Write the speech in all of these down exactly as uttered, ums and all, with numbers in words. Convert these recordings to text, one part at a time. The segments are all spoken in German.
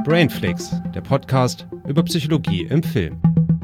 Brainflix, der Podcast über Psychologie im Film.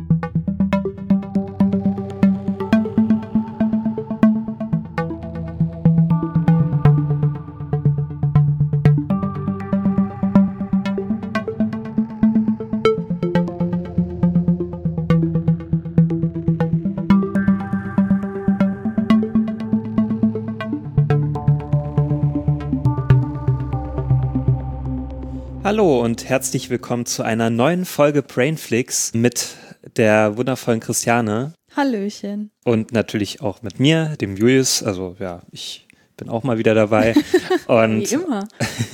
Hallo und herzlich willkommen zu einer neuen Folge Brainflix mit der wundervollen Christiane. Hallöchen. Und natürlich auch mit mir, dem Julius. Also ja, ich bin auch mal wieder dabei. Und, Wie immer.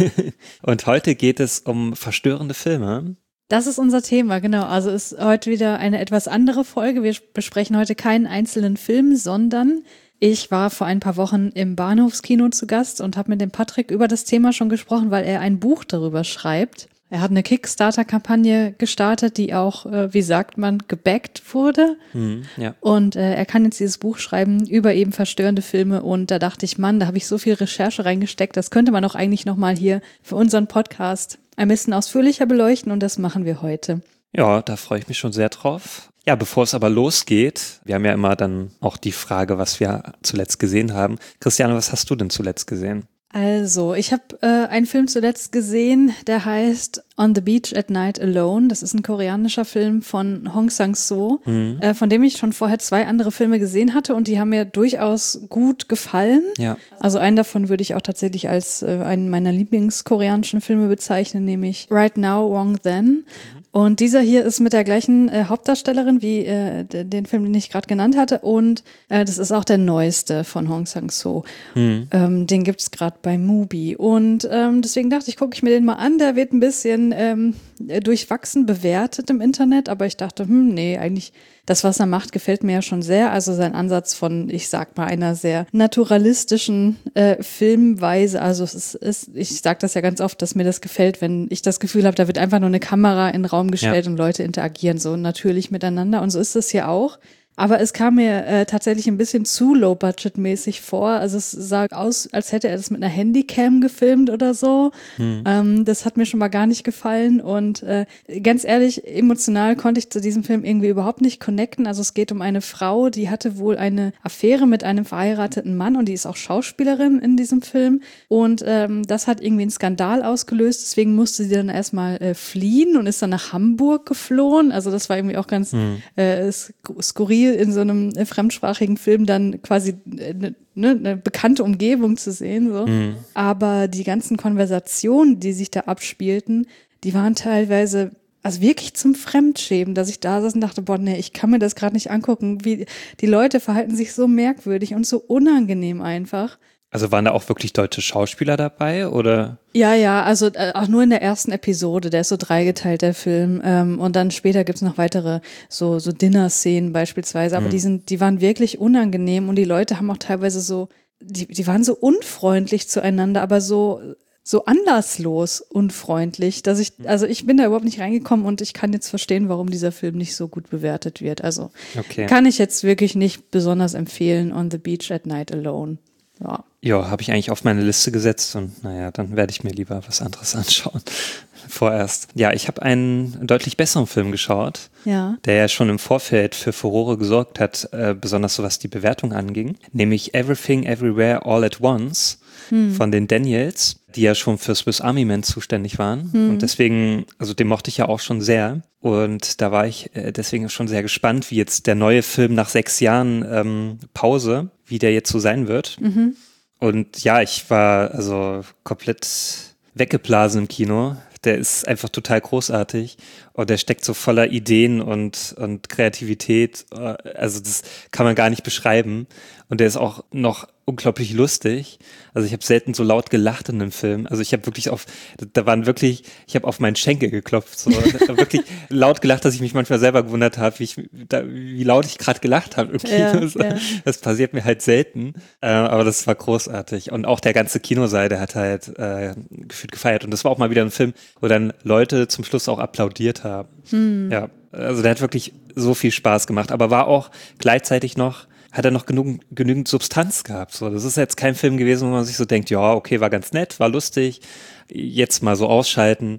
Und heute geht es um verstörende Filme. Das ist unser Thema, genau. Also ist heute wieder eine etwas andere Folge. Wir besprechen heute keinen einzelnen Film, sondern ich war vor ein paar Wochen im Bahnhofskino zu Gast und habe mit dem Patrick über das Thema schon gesprochen, weil er ein Buch darüber schreibt. Er hat eine Kickstarter-Kampagne gestartet, die auch, äh, wie sagt man, gebackt wurde. Mhm, ja. Und äh, er kann jetzt dieses Buch schreiben über eben verstörende Filme. Und da dachte ich, Mann, da habe ich so viel Recherche reingesteckt. Das könnte man doch eigentlich nochmal hier für unseren Podcast ein bisschen ausführlicher beleuchten. Und das machen wir heute. Ja, da freue ich mich schon sehr drauf. Ja, bevor es aber losgeht, wir haben ja immer dann auch die Frage, was wir zuletzt gesehen haben. Christiane, was hast du denn zuletzt gesehen? Also, ich habe äh, einen Film zuletzt gesehen, der heißt On the Beach at Night Alone. Das ist ein koreanischer Film von Hong Sang-soo, mhm. äh, von dem ich schon vorher zwei andere Filme gesehen hatte und die haben mir durchaus gut gefallen. Ja. Also einen davon würde ich auch tatsächlich als äh, einen meiner Lieblingskoreanischen Filme bezeichnen, nämlich Right Now, Wrong Then. Mhm. Und dieser hier ist mit der gleichen äh, Hauptdarstellerin wie äh, d- den Film, den ich gerade genannt hatte. Und äh, das ist auch der neueste von Hong Sang-soo. Mhm. Ähm, den gibt's gerade bei Mubi. Und ähm, deswegen dachte ich, gucke ich mir den mal an. Der wird ein bisschen ähm, durchwachsen bewertet im Internet. Aber ich dachte, hm, nee, eigentlich das, was er macht, gefällt mir ja schon sehr. Also sein Ansatz von, ich sag mal, einer sehr naturalistischen äh, Filmweise. Also es ist, ist ich sage das ja ganz oft, dass mir das gefällt, wenn ich das Gefühl habe, da wird einfach nur eine Kamera in den Raum gestellt ja. und Leute interagieren so natürlich miteinander. Und so ist es hier auch. Aber es kam mir äh, tatsächlich ein bisschen zu low-budget-mäßig vor. Also es sah aus, als hätte er das mit einer Handycam gefilmt oder so. Hm. Ähm, das hat mir schon mal gar nicht gefallen. Und äh, ganz ehrlich, emotional konnte ich zu diesem Film irgendwie überhaupt nicht connecten. Also es geht um eine Frau, die hatte wohl eine Affäre mit einem verheirateten Mann und die ist auch Schauspielerin in diesem Film. Und ähm, das hat irgendwie einen Skandal ausgelöst. Deswegen musste sie dann erstmal äh, fliehen und ist dann nach Hamburg geflohen. Also das war irgendwie auch ganz hm. äh, skurril, in so einem fremdsprachigen Film dann quasi eine, ne, eine bekannte Umgebung zu sehen. So. Mhm. Aber die ganzen Konversationen, die sich da abspielten, die waren teilweise also wirklich zum Fremdschämen, dass ich da saß und dachte, boah, nee, ich kann mir das gerade nicht angucken. Wie die Leute verhalten sich so merkwürdig und so unangenehm einfach. Also waren da auch wirklich deutsche Schauspieler dabei, oder? Ja, ja, also äh, auch nur in der ersten Episode, der ist so dreigeteilt, der Film. Ähm, und dann später gibt's noch weitere so so Dinner-Szenen beispielsweise. Aber mhm. die sind, die waren wirklich unangenehm und die Leute haben auch teilweise so, die, die waren so unfreundlich zueinander, aber so so anlasslos unfreundlich, dass ich, also ich bin da überhaupt nicht reingekommen und ich kann jetzt verstehen, warum dieser Film nicht so gut bewertet wird. Also okay. Kann ich jetzt wirklich nicht besonders empfehlen, On the Beach at Night Alone. Ja. Ja, habe ich eigentlich auf meine Liste gesetzt und naja, dann werde ich mir lieber was anderes anschauen. Vorerst. Ja, ich habe einen deutlich besseren Film geschaut, ja. der ja schon im Vorfeld für Furore gesorgt hat, äh, besonders so was die Bewertung anging, nämlich Everything Everywhere All at Once hm. von den Daniels, die ja schon für Swiss Army Man zuständig waren hm. und deswegen, also den mochte ich ja auch schon sehr und da war ich äh, deswegen schon sehr gespannt, wie jetzt der neue Film nach sechs Jahren ähm, Pause, wie der jetzt so sein wird. Mhm. Und ja, ich war also komplett weggeblasen im Kino. Der ist einfach total großartig und der steckt so voller Ideen und, und Kreativität. Also das kann man gar nicht beschreiben. Und der ist auch noch unglaublich lustig. Also ich habe selten so laut gelacht in einem Film. Also ich habe wirklich auf, da waren wirklich, ich habe auf meinen Schenkel geklopft. So. wirklich laut gelacht, dass ich mich manchmal selber gewundert habe, wie, ich, da, wie laut ich gerade gelacht habe im Kino. Ja, das, ja. das passiert mir halt selten. Äh, aber das war großartig. Und auch der ganze Kinosaal, der hat halt äh, gefühlt gefeiert. Und das war auch mal wieder ein Film, wo dann Leute zum Schluss auch applaudiert haben. Hm. Ja, also der hat wirklich so viel Spaß gemacht. Aber war auch gleichzeitig noch, hat er noch genug, genügend Substanz gehabt. So, das ist jetzt kein Film gewesen, wo man sich so denkt, ja, okay, war ganz nett, war lustig, jetzt mal so ausschalten.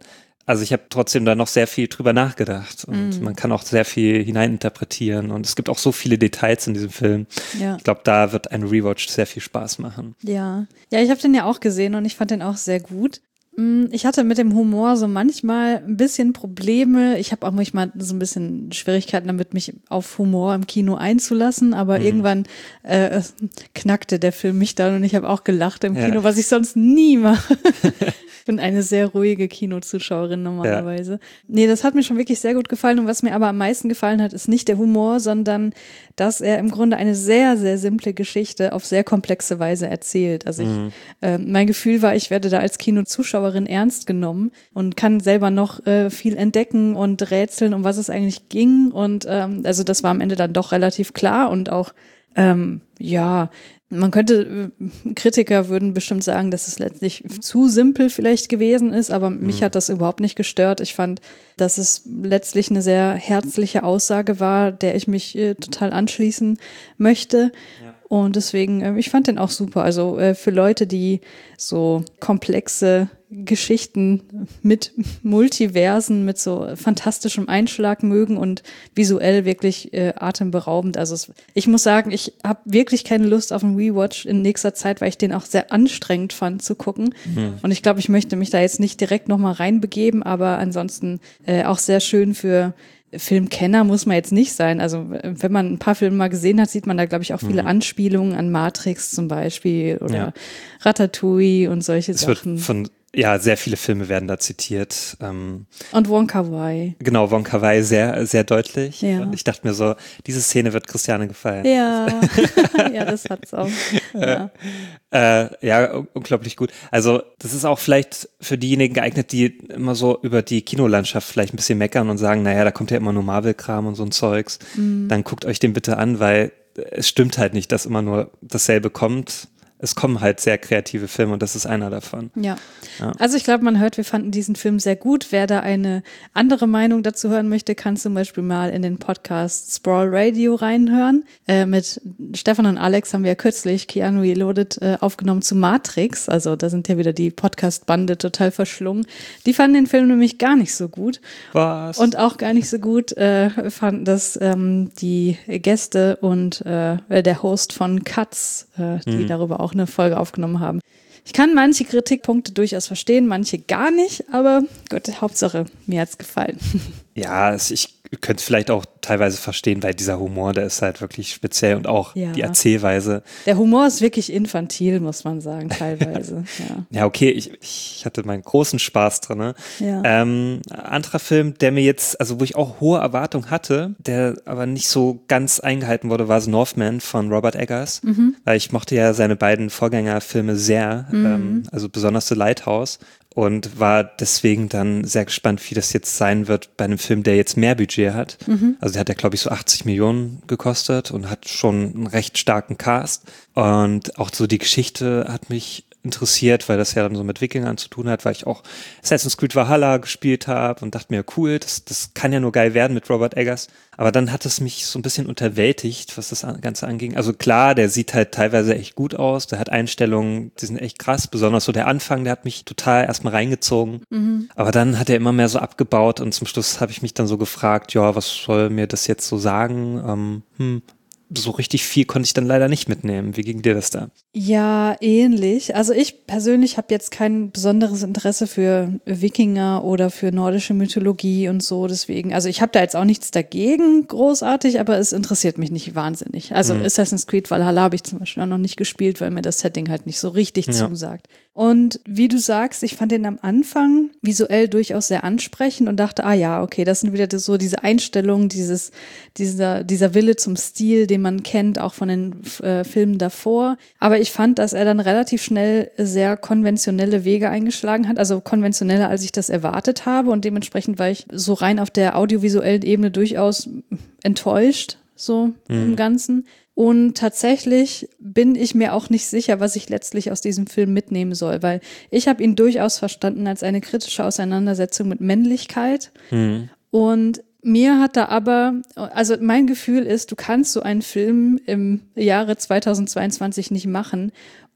also ich habe trotzdem da noch sehr viel drüber nachgedacht und mm. man kann auch sehr viel hineininterpretieren und es gibt auch so viele Details in diesem Film. Ja. Ich glaube, da wird ein Rewatch sehr viel Spaß machen. Ja, ja, ich habe den ja auch gesehen und ich fand den auch sehr gut. Ich hatte mit dem Humor so manchmal ein bisschen Probleme. Ich habe auch manchmal so ein bisschen Schwierigkeiten damit, mich auf Humor im Kino einzulassen, aber mhm. irgendwann äh, knackte der Film mich dann und ich habe auch gelacht im Kino, ja. was ich sonst nie mache. Ich bin eine sehr ruhige Kinozuschauerin normalerweise. Ja. Nee, das hat mir schon wirklich sehr gut gefallen und was mir aber am meisten gefallen hat, ist nicht der Humor, sondern dass er im Grunde eine sehr, sehr simple Geschichte auf sehr komplexe Weise erzählt. Also ich, mhm. äh, mein Gefühl war, ich werde da als Kinozuschauerin ernst genommen und kann selber noch äh, viel entdecken und rätseln, um was es eigentlich ging und ähm, also das war am Ende dann doch relativ klar und auch ähm, ja, man könnte, Kritiker würden bestimmt sagen, dass es letztlich zu simpel vielleicht gewesen ist, aber mich mhm. hat das überhaupt nicht gestört. Ich fand, dass es letztlich eine sehr herzliche Aussage war, der ich mich äh, total anschließen möchte. Ja. Und deswegen, äh, ich fand den auch super. Also äh, für Leute, die so komplexe Geschichten mit Multiversen, mit so fantastischem Einschlag mögen und visuell wirklich äh, atemberaubend. Also es, ich muss sagen, ich habe wirklich keine Lust auf einen Rewatch in nächster Zeit, weil ich den auch sehr anstrengend fand zu gucken. Mhm. Und ich glaube, ich möchte mich da jetzt nicht direkt nochmal reinbegeben, aber ansonsten äh, auch sehr schön für Filmkenner muss man jetzt nicht sein. Also wenn man ein paar Filme mal gesehen hat, sieht man da, glaube ich, auch viele mhm. Anspielungen an Matrix zum Beispiel oder ja. Ratatouille und solche es Sachen. Wird von Ja, sehr viele Filme werden da zitiert. Ähm, und Wong Kar-wai. Genau, Wong Kar-wai sehr, sehr deutlich. Ja. Und ich dachte mir so, diese Szene wird Christiane gefallen. Ja, ja, das hat's auch. Ja. Äh, ja, unglaublich gut. Also das ist auch vielleicht für diejenigen geeignet, die immer so über die Kinolandschaft vielleicht ein bisschen meckern und sagen, naja, da kommt ja immer nur Marvel-Kram und so ein Zeugs. Mhm. Dann guckt euch den bitte an, weil es stimmt halt nicht, dass immer nur dasselbe kommt. Es kommen halt sehr kreative Filme und das ist einer davon. Ja, ja. Also ich glaube, man hört, wir fanden diesen Film sehr gut. Wer da eine andere Meinung dazu hören möchte, kann zum Beispiel mal in den Podcast Sprawl Radio reinhören. Äh, mit Stefan und Alex haben wir ja kürzlich Keanu Reloaded äh, aufgenommen zu Matrix. Also da sind ja wieder die Podcast-Bande total verschlungen. Die fanden den Film nämlich gar nicht so gut. Was? Und auch gar nicht so gut äh, fanden das ähm, die Gäste und äh, der Host von Cuts, äh, die mhm. darüber auch eine Folge aufgenommen haben. Ich kann manche Kritikpunkte durchaus verstehen, manche gar nicht, aber gut, Hauptsache, mir hat's gefallen. Ja, ich könnte es vielleicht auch teilweise verstehen, weil dieser Humor, der ist halt wirklich speziell und auch ja. die Erzählweise. Der Humor ist wirklich infantil, muss man sagen, teilweise. ja. ja, okay, ich, ich hatte meinen großen Spaß drin. Ne? Ja. Ähm, anderer Film, der mir jetzt, also wo ich auch hohe Erwartungen hatte, der aber nicht so ganz eingehalten wurde, war The Northman von Robert Eggers. Mhm. Weil ich mochte ja seine beiden Vorgängerfilme sehr, mhm. ähm, also besonders The Lighthouse. Und war deswegen dann sehr gespannt, wie das jetzt sein wird bei einem Film, der jetzt mehr Budget hat. Mhm. Also der hat ja, glaube ich, so achtzig Millionen gekostet und hat schon einen recht starken Cast. Und auch so die Geschichte hat mich interessiert, weil das ja dann so mit Wikingern zu tun hat, weil ich auch Assassin's Creed Valhalla gespielt habe und dachte mir, cool, das, das kann ja nur geil werden mit Robert Eggers. Aber dann hat es mich so ein bisschen unterwältigt, was das Ganze anging. Also klar, der sieht halt teilweise echt gut aus, der hat Einstellungen, die sind echt krass, besonders so der Anfang, der hat mich total erstmal reingezogen. Mhm. Aber dann hat er immer mehr so abgebaut und zum Schluss habe ich mich dann so gefragt, ja, was soll mir das jetzt so sagen? Ähm, hm, so richtig viel konnte ich dann leider nicht mitnehmen. Wie ging dir das da? Ja, ähnlich. Also ich persönlich habe jetzt kein besonderes Interesse für Wikinger oder für nordische Mythologie und so. Deswegen, also ich habe da jetzt auch nichts dagegen, großartig, aber es interessiert mich nicht wahnsinnig. Also mhm. Assassin's Creed Valhalla habe ich zum Beispiel auch noch nicht gespielt, weil mir das Setting halt nicht so richtig ja. zusagt. Und wie du sagst, ich fand den am Anfang visuell durchaus sehr ansprechend und dachte, ah ja, okay, das sind wieder so diese Einstellungen, dieses, dieser, dieser Wille zum Stil, den man kennt, auch von den äh, Filmen davor. Aber ich fand, dass er dann relativ schnell sehr konventionelle Wege eingeschlagen hat, also konventioneller, als ich das erwartet habe. Und dementsprechend war ich so rein auf der audiovisuellen Ebene durchaus enttäuscht, so mhm. im Ganzen. Und tatsächlich bin ich mir auch nicht sicher, was ich letztlich aus diesem Film mitnehmen soll, weil ich habe ihn durchaus verstanden als eine kritische Auseinandersetzung mit Männlichkeit. Mhm. Und mir hat da aber, also mein Gefühl ist, du kannst so einen Film im Jahre zweitausendzweiundzwanzig nicht machen,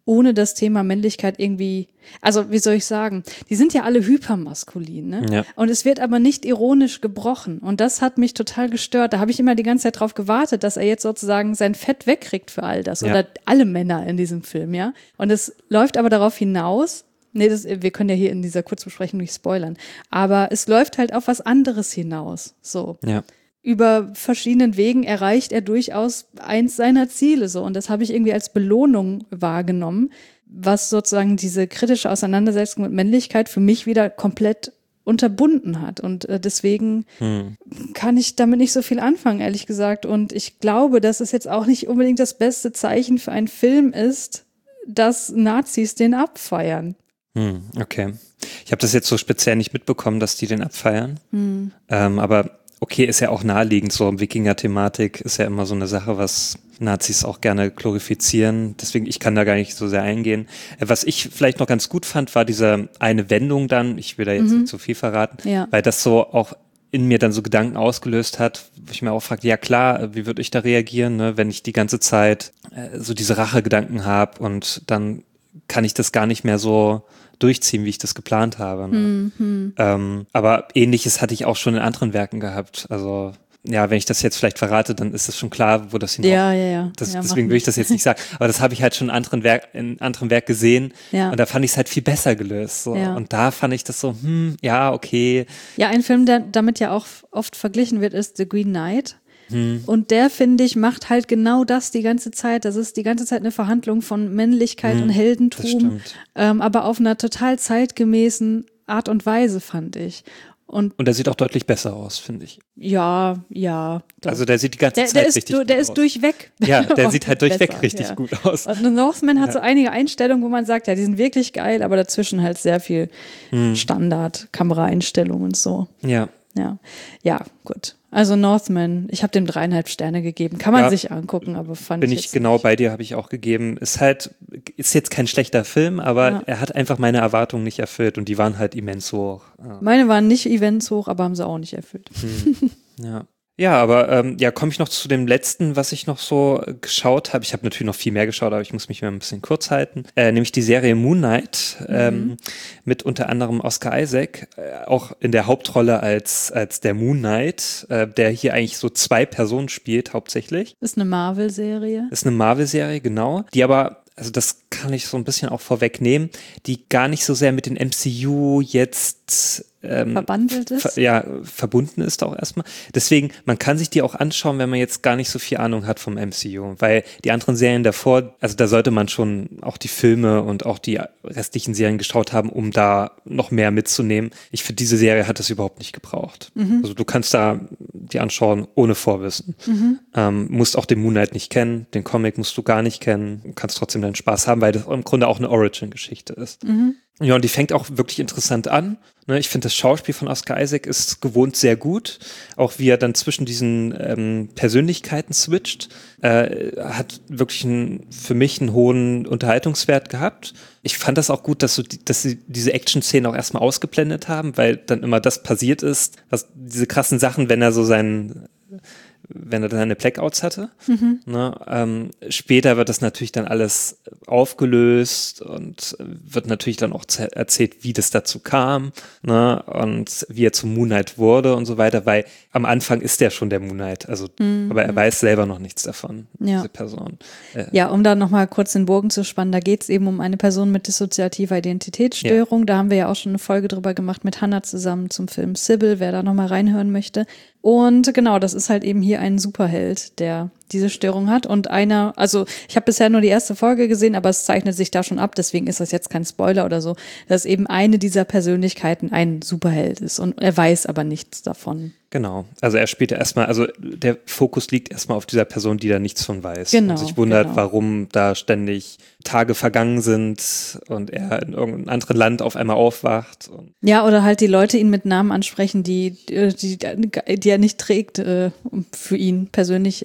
ohne das Thema Männlichkeit irgendwie, also wie soll ich sagen, die sind ja alle hypermaskulin, ne? Ja. Und es wird aber nicht ironisch gebrochen und das hat mich total gestört. Da habe ich immer die ganze Zeit drauf gewartet, dass er jetzt sozusagen sein Fett wegkriegt für all das Ja. oder alle Männer in diesem Film, ja. Und es läuft aber darauf hinaus, nee, das, wir können ja hier in dieser Kurzbesprechung nicht spoilern, aber es läuft halt auf was anderes hinaus, so. Ja. Über verschiedenen Wegen erreicht er durchaus eins seiner Ziele so und das habe ich irgendwie als Belohnung wahrgenommen, was sozusagen diese kritische Auseinandersetzung mit Männlichkeit für mich wieder komplett unterbunden hat und äh, deswegen Hm. kann ich damit nicht so viel anfangen, ehrlich gesagt, und ich glaube, dass es jetzt auch nicht unbedingt das beste Zeichen für einen Film ist, dass Nazis den abfeiern. Hm, okay. Ich habe das jetzt so speziell nicht mitbekommen, dass die den abfeiern, Hm. ähm, aber okay, ist ja auch naheliegend, so Wikinger-Thematik ist ja immer so eine Sache, was Nazis auch gerne glorifizieren. Deswegen, ich kann da gar nicht so sehr eingehen. Äh, Was ich vielleicht noch ganz gut fand, war diese eine Wendung dann, ich will da jetzt Mhm. nicht zu viel verraten, Ja. weil das so auch in mir dann so Gedanken ausgelöst hat, wo ich mir auch fragte, ja klar, wie würde ich da reagieren, ne, wenn ich die ganze Zeit äh, so diese Rachegedanken habe und dann kann ich das gar nicht mehr so durchziehen, wie ich das geplant habe. Ne? Mhm. Ähm, aber Ähnliches hatte ich auch schon in anderen Werken gehabt. Also ja, wenn ich das jetzt vielleicht verrate, dann ist es schon klar, wo das hinaus. Ja, ja, ja. Das, ja, deswegen mach will ich das jetzt nicht sagen. Aber das habe ich halt schon in anderen Werk, in anderen Werk gesehen. Ja. Und da fand ich es halt viel besser gelöst. So. Ja. Und da fand ich das so, hm, ja, okay. Ja, ein Film, der damit ja auch oft verglichen wird, ist The Green Knight. Hm, Und der, finde ich, macht halt genau das die ganze Zeit. Das ist die ganze Zeit eine Verhandlung von Männlichkeit Hm, und das Heldentum, stimmt. ähm, aber auf einer total zeitgemäßen Art und Weise, fand ich. Und Und der sieht auch deutlich besser aus, finde ich. ja, ja. Doch. Also der sieht die ganze der, Zeit der ist, richtig du, gut der ist aus. durchweg. Ja, der sieht halt durchweg besser, richtig ja. gut aus. Und The Northman hat Ja. so einige Einstellungen, wo man sagt, ja, die sind wirklich geil, aber dazwischen halt sehr viel Hm. Standard, Kameraeinstellungen und so. Ja. Ja, ja, gut. Also Northman, ich habe dem dreieinhalb Sterne gegeben. Kann man Ja, sich angucken, aber fand Bin ich ich jetzt genau nicht. bei dir, habe ich auch gegeben. Ist halt, ist jetzt kein schlechter Film, aber Ja. er hat einfach meine Erwartungen nicht erfüllt und die waren halt immens hoch. Ja. Meine waren nicht Events hoch, aber haben sie auch nicht erfüllt. Hm. Ja. Ja, aber ähm, ja, komme ich noch zu dem letzten, was ich noch so äh, geschaut habe. Ich habe natürlich noch viel mehr geschaut, aber ich muss mich mal ein bisschen kurz halten. Äh, nämlich die Serie Moon Knight ähm, mit unter anderem Oscar Isaac, äh, auch in der Hauptrolle als als der Moon Knight, äh, der hier eigentlich so zwei Personen spielt hauptsächlich. Ist eine Marvel-Serie. Ist eine Marvel-Serie, genau, die aber, also das kann ich so ein bisschen auch vorwegnehmen, die gar nicht so sehr mit dem M C U jetzt ähm, Verbandelt ist. ver ja, verbunden ist auch erstmal. Deswegen, man kann sich die auch anschauen, wenn man jetzt gar nicht so viel Ahnung hat vom M C U, weil die anderen Serien davor, also da sollte man schon auch die Filme und auch die restlichen Serien geschaut haben, um da noch mehr mitzunehmen. Ich finde, diese Serie hat das überhaupt nicht gebraucht. Mhm. Also du kannst da die anschauen ohne Vorwissen. Mhm. Ähm, musst auch den Moon Knight nicht kennen, den Comic musst du gar nicht kennen, du kannst trotzdem deinen Spaß haben, weil das im Grunde auch eine Origin-Geschichte ist. Mhm. Ja, und die fängt auch wirklich interessant an. Ne, ich finde, das Schauspiel von Oscar Isaac ist gewohnt sehr gut. Auch wie er dann zwischen diesen ähm, Persönlichkeiten switcht, äh, hat wirklich einen, für mich einen hohen Unterhaltungswert gehabt. Ich fand das auch gut, dass, so die, dass sie diese Action-Szenen auch erstmal ausgeblendet haben, weil dann immer das passiert ist, was diese krassen Sachen, wenn er so seinen wenn er dann seine Blackouts hatte. Mhm. Ne, ähm, später wird das natürlich dann alles aufgelöst und wird natürlich dann auch erzählt, wie das dazu kam, ne, und wie er zum Moon Knight wurde und so weiter, weil am Anfang ist der schon der Moon Knight, also, Mhm. aber er weiß selber noch nichts davon, Ja. diese Person. Äh, Ja, um da nochmal kurz den Bogen zu spannen, da geht es eben um eine Person mit dissoziativer Identitätsstörung. Da haben wir ja auch schon eine Folge drüber gemacht mit Hannah zusammen zum Film Sybil, wer da nochmal reinhören möchte. Und genau, das ist halt eben hier ein Superheld, der diese Störung hat. Und einer, also ich habe bisher nur die erste Folge gesehen, aber es zeichnet sich da schon ab, deswegen ist das jetzt kein Spoiler oder so, dass eben eine dieser Persönlichkeiten ein Superheld ist und er weiß aber nichts davon. Genau, also er spielt ja erstmal, also der Fokus liegt erstmal auf dieser Person, die da nichts von weiß Genau, und sich wundert, genau. warum da ständig Tage vergangen sind und er in irgendeinem anderen Land auf einmal aufwacht. Und Ja, oder halt die Leute ihn mit Namen ansprechen, die, die, die er nicht trägt, äh, für ihn persönlich, äh,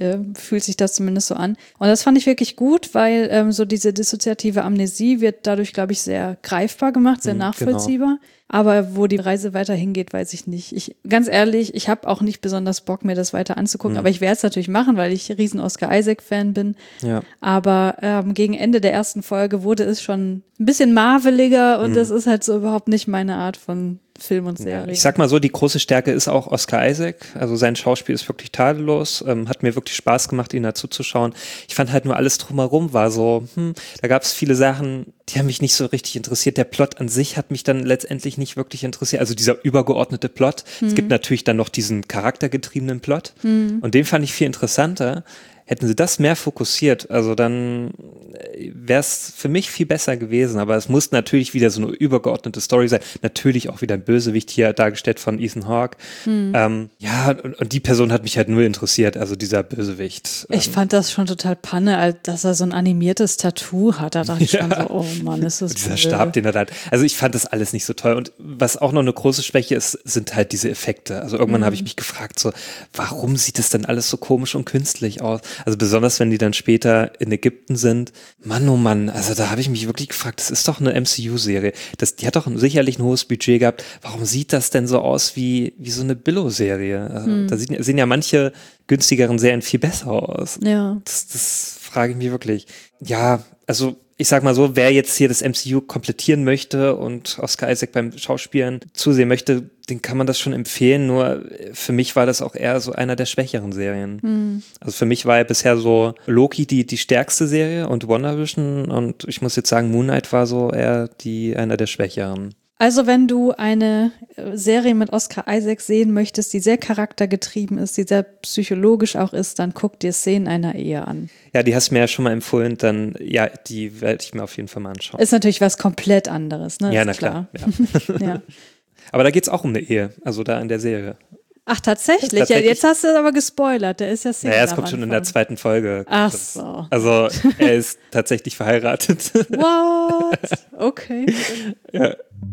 fühlt sich das zumindest so an. Und das fand ich wirklich gut, weil ähm, so diese dissoziative Amnesie wird dadurch, glaube ich, sehr greifbar gemacht, sehr Mhm, nachvollziehbar. Genau. Aber wo die Reise weiter hingeht, weiß ich nicht. Ich, ganz ehrlich, ich habe auch nicht besonders Bock, mir das weiter anzugucken. Mhm. Aber ich werde es natürlich machen, weil ich riesen Oscar Isaac-Fan bin. Ja. Aber ähm, gegen Ende der ersten Folge wurde es schon ein bisschen marveliger und mhm. das ist halt so überhaupt nicht meine Art von Film und Serie. Ja, ich sag mal so, die große Stärke ist auch Oscar Isaac. Also sein Schauspiel ist wirklich tadellos. Ähm, hat mir wirklich Spaß gemacht, ihn dazu zu schauen. Ich fand halt nur alles drumherum war so, hm, da gab es viele Sachen, die haben mich nicht so richtig interessiert. Der Plot an sich hat mich dann letztendlich nicht wirklich interessiert. Also dieser übergeordnete Plot. Mhm. Es gibt natürlich dann noch diesen charaktergetriebenen Plot. Mhm. Und den fand ich viel interessanter. Hätten sie das mehr fokussiert, also dann wäre es für mich viel besser gewesen. Aber es muss natürlich wieder so eine übergeordnete Story sein. Natürlich auch wieder ein Bösewicht hier dargestellt von Ethan Hawke. Hm. Ähm, ja, und, und die Person hat mich halt nur interessiert, also dieser Bösewicht. Ich ähm, fand das schon total Panne, als dass er so ein animiertes Tattoo hat. Da dachte ich ja. schon so, oh Mann, ist das dieser Stab, den er da hat. Also ich fand das alles nicht so toll. Und was auch noch eine große Schwäche ist, sind halt diese Effekte. Also irgendwann hm. habe ich mich gefragt, so, warum sieht das denn alles so komisch und künstlich aus? Also besonders, wenn die dann später in Ägypten sind. Mann, oh Mann, also da habe ich mich wirklich gefragt, das ist doch eine M C U-Serie. Das, die hat doch sicherlich ein hohes Budget gehabt. Warum sieht das denn so aus wie, wie so eine Billo-Serie? Also, hm. Da sehen, sehen ja manche günstigeren Serien viel besser aus. Ja. Das, das frage ich mich wirklich. Ja, also ich sag mal so, wer jetzt hier das M C U komplettieren möchte und Oscar Isaac beim Schauspielen zusehen möchte, den kann man das schon empfehlen, nur für mich war das auch eher so einer der schwächeren Serien. Mhm. Also für mich war ja bisher so Loki die die stärkste Serie und WandaVision und ich muss jetzt sagen, Moon Knight war so eher die einer der schwächeren. Also wenn du eine Serie mit Oscar Isaac sehen möchtest, die sehr charaktergetrieben ist, die sehr psychologisch auch ist, dann guck dir Szenen einer Ehe an. Ja, die hast du mir ja schon mal empfohlen, dann ja, die werde ich mir auf jeden Fall mal anschauen. Ist natürlich was komplett anderes, ne? Ja, ist na klar. klar. Ja. Ja. Aber da geht's auch um eine Ehe, also da in der Serie. Ach, tatsächlich? tatsächlich? Ja, jetzt hast du es aber gespoilert, der ist ja Single. Naja, es kommt schon in der zweiten Folge. Ach so. Also, er ist tatsächlich verheiratet. What? Okay. Ja.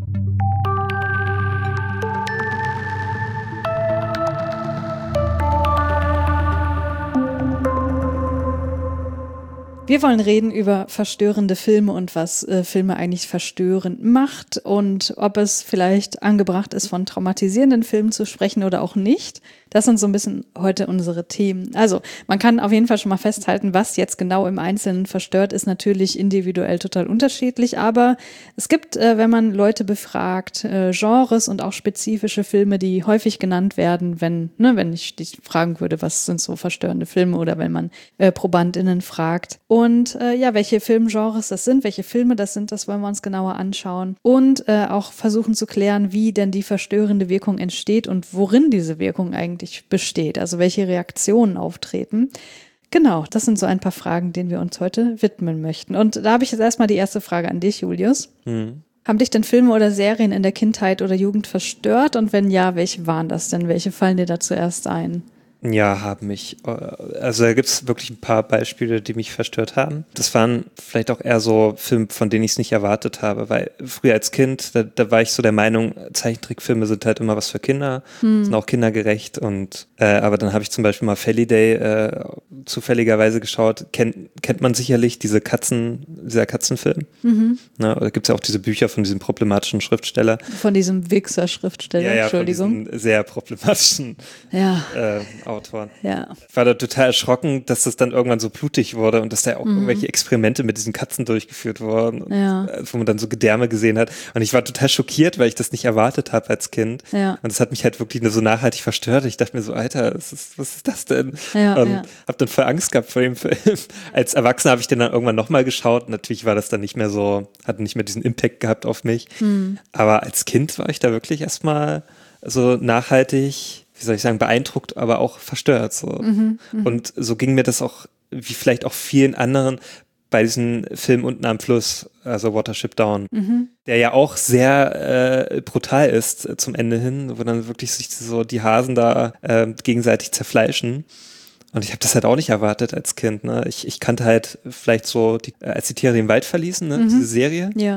Wir wollen reden über verstörende Filme und was äh, Filme eigentlich verstörend macht und ob es vielleicht angebracht ist, von traumatisierenden Filmen zu sprechen oder auch nicht. Das sind so ein bisschen heute unsere Themen. Also man kann auf jeden Fall schon mal festhalten, was jetzt genau im Einzelnen verstört, ist natürlich individuell total unterschiedlich. Aber es gibt, äh, wenn man Leute befragt, äh, Genres und auch spezifische Filme, die häufig genannt werden, wenn, ne, wenn ich dich fragen würde, was sind so verstörende Filme oder wenn man äh, ProbandInnen fragt. Und äh, ja, welche Filmgenres das sind, welche Filme das sind, das wollen wir uns genauer anschauen. Und äh, auch versuchen zu klären, wie denn die verstörende Wirkung entsteht und worin diese Wirkung eigentlich besteht, also welche Reaktionen auftreten. Genau, das sind so ein paar Fragen, denen wir uns heute widmen möchten. Und da habe ich jetzt erstmal die erste Frage an dich, Julius. Hm. Haben dich denn Filme oder Serien in der Kindheit oder Jugend verstört? Und wenn ja, welche waren das denn? Welche fallen dir da zuerst ein? Ja, haben mich. Also da gibt es wirklich ein paar Beispiele, die mich verstört haben. Das waren vielleicht auch eher so Filme, von denen ich es nicht erwartet habe, weil früher als Kind, da, da war ich so der Meinung, Zeichentrickfilme sind halt immer was für Kinder, hm. sind auch kindergerecht und äh, aber dann habe ich zum Beispiel mal Feliday äh, zufälligerweise geschaut. Kennt, kennt man sicherlich diese Katzen, dieser Katzenfilm? Mhm. Na, da gibt es ja auch diese Bücher von diesem problematischen Schriftsteller. Von diesem Wichser-Schriftsteller, ja, ja, Entschuldigung. Von diesem sehr problematischen ja. äh, Autoren. Ja. Ich war da total erschrocken, dass das dann irgendwann so blutig wurde und dass da auch mhm. irgendwelche Experimente mit diesen Katzen durchgeführt wurden, ja. und, wo man dann so Gedärme gesehen hat. Und ich war total schockiert, weil ich das nicht erwartet habe als Kind. Ja. Und das hat mich halt wirklich so nachhaltig verstört. Ich dachte mir so, Alter, was ist, was ist das denn? Ja, und ja. hab dann voll Angst gehabt vor dem Film. Als Erwachsener habe ich den dann irgendwann nochmal geschaut. Natürlich war das dann nicht mehr so, hat nicht mehr diesen Impact gehabt auf mich. Mhm. Aber als Kind war ich da wirklich erstmal so nachhaltig, wie soll ich sagen, beeindruckt, aber auch verstört. So. Mhm, und so ging mir das auch, wie vielleicht auch vielen anderen, bei diesem Film Unten am Fluss, also Watership Down, mhm. der ja auch sehr äh, brutal ist äh, zum Ende hin, wo dann wirklich sich so die Hasen da äh, gegenseitig zerfleischen. Und ich habe das halt auch nicht erwartet als Kind. Ne? Ich, ich kannte halt vielleicht so, die, als die Tiere den Wald verließen, ne? mhm. diese Serie. Ja.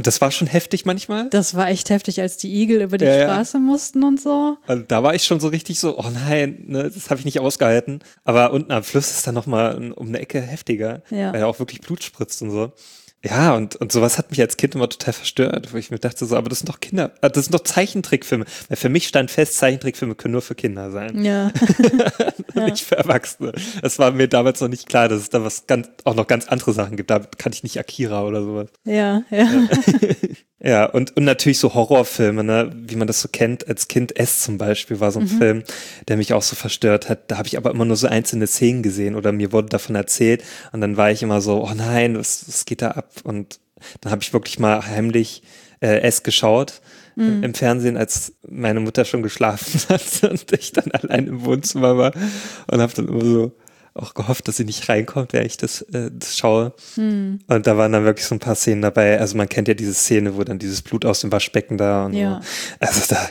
Und das war schon heftig manchmal. Das war echt heftig, als die Igel über die ja, Straße ja. mussten und so. Also da war ich schon so richtig so, oh nein, ne, das habe ich nicht ausgehalten. Aber unten am Fluss ist dann nochmal um eine Ecke heftiger, ja. weil er auch wirklich Blut spritzt und so. Ja, und, und sowas hat mich als Kind immer total verstört, wo ich mir dachte so, aber das sind doch Kinder, das sind doch Zeichentrickfilme. Weil für mich stand fest, Zeichentrickfilme können nur für Kinder sein. Ja. Nicht für Erwachsene. Das war mir damals noch nicht klar, dass es da was ganz, auch noch ganz andere Sachen gibt. Da kannte ich nicht Akira oder sowas. Ja, ja. Ja, und, und natürlich so Horrorfilme, ne, wie man das so kennt. Als Kind S zum Beispiel war so ein mhm. Film, der mich auch so verstört hat. Da habe ich aber immer nur so einzelne Szenen gesehen oder mir wurde davon erzählt. Und dann war ich immer so, oh nein, was, was geht da ab? Und dann habe ich wirklich mal heimlich äh, S geschaut mhm. im Fernsehen, als meine Mutter schon geschlafen hat und ich dann allein im Wohnzimmer war und habe dann immer so auch gehofft, dass sie nicht reinkommt, während ich das, äh, das schaue. Hm. Und da waren dann wirklich so ein paar Szenen dabei. Also man kennt ja diese Szene, wo dann dieses Blut aus dem Waschbecken da und ja. so. Also da,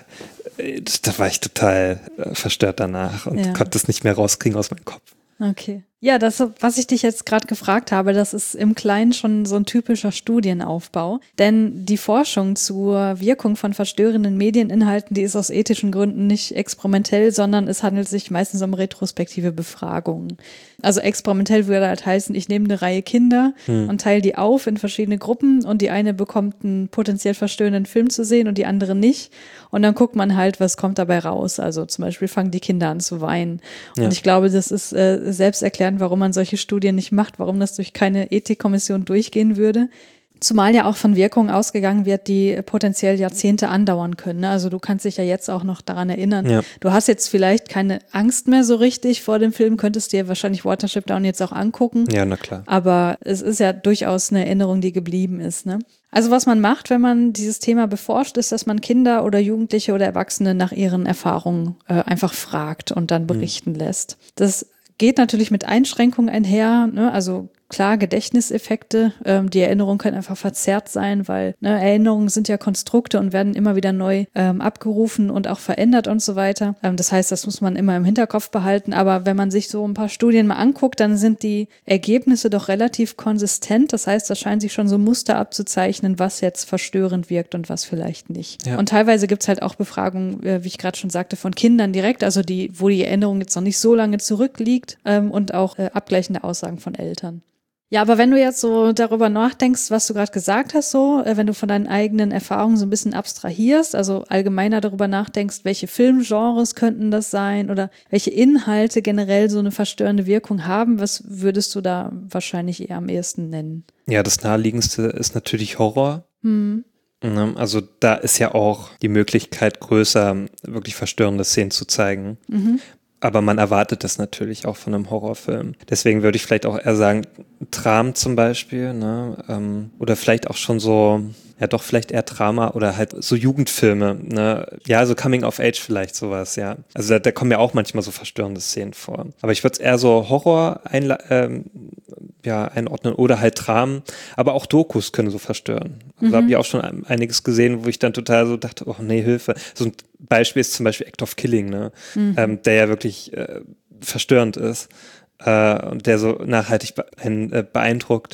da war ich total äh, verstört danach und ja. konnte es nicht mehr rauskriegen aus meinem Kopf. Okay. Ja, das, was ich dich jetzt gerade gefragt habe, das ist im Kleinen schon so ein typischer Studienaufbau. Denn die Forschung zur Wirkung von verstörenden Medieninhalten, die ist aus ethischen Gründen nicht experimentell, sondern es handelt sich meistens um retrospektive Befragungen. Also experimentell würde halt heißen, ich nehme eine Reihe Kinder hm. und teile die auf in verschiedene Gruppen und die eine bekommt einen potenziell verstörenden Film zu sehen und die andere nicht. Und dann guckt man halt, was kommt dabei raus. Also zum Beispiel fangen die Kinder an zu weinen. Ja. Und ich glaube, das ist äh, selbsterklärend, warum man solche Studien nicht macht, warum das durch keine Ethikkommission durchgehen würde. Zumal ja auch von Wirkungen ausgegangen wird, die potenziell Jahrzehnte andauern können. Also du kannst dich ja jetzt auch noch daran erinnern. Ja. Du hast jetzt vielleicht keine Angst mehr so richtig vor dem Film, könntest dir wahrscheinlich Watership Down jetzt auch angucken. Ja, na klar. Aber es ist ja durchaus eine Erinnerung, die geblieben ist, ne? Also was man macht, wenn man dieses Thema beforscht, ist, dass man Kinder oder Jugendliche oder Erwachsene nach ihren Erfahrungen äh, einfach fragt und dann berichten mhm. lässt. Das geht natürlich mit Einschränkungen einher, ne? Also klar, Gedächtniseffekte, ähm, die Erinnerungen können einfach verzerrt sein, weil ne, Erinnerungen sind ja Konstrukte und werden immer wieder neu ähm, abgerufen und auch verändert und so weiter. Ähm, das heißt, das muss man immer im Hinterkopf behalten, aber wenn man sich so ein paar Studien mal anguckt, dann sind die Ergebnisse doch relativ konsistent. Das heißt, da scheinen sich schon so Muster abzuzeichnen, was jetzt verstörend wirkt und was vielleicht nicht. Ja. Und teilweise gibt's halt auch Befragungen, äh, wie ich gerade schon sagte, von Kindern direkt, also die, wo die Erinnerung jetzt noch nicht so lange zurückliegt ähm, und auch äh, abgleichende Aussagen von Eltern. Ja, aber wenn du jetzt so darüber nachdenkst, was du gerade gesagt hast, so, wenn du von deinen eigenen Erfahrungen so ein bisschen abstrahierst, also allgemeiner darüber nachdenkst, welche Filmgenres könnten das sein oder welche Inhalte generell so eine verstörende Wirkung haben, was würdest du da wahrscheinlich eher am ehesten nennen? Ja, das naheliegendste ist natürlich Horror. Hm. Also da ist ja auch die Möglichkeit größer, wirklich verstörende Szenen zu zeigen. Mhm. Aber man erwartet das natürlich auch von einem Horrorfilm. Deswegen würde ich vielleicht auch eher sagen, Tram zum Beispiel, ne? Ähm, oder vielleicht auch schon so, ja doch vielleicht eher Drama oder halt so Jugendfilme, ne? Ja, so Coming of Age vielleicht sowas, ja. Also da, da kommen ja auch manchmal so verstörende Szenen vor. Aber ich würde es eher so Horror einla- ähm, ja, einordnen oder halt Dramen, aber auch Dokus können so verstören. Also mhm. da habe ich auch schon einiges gesehen, wo ich dann total so dachte, oh nee, Hilfe. So ein Beispiel ist zum Beispiel Act of Killing, ne? Mhm. Ähm, der ja wirklich äh, verstörend ist äh, und der so nachhaltig be- äh, beeindruckt.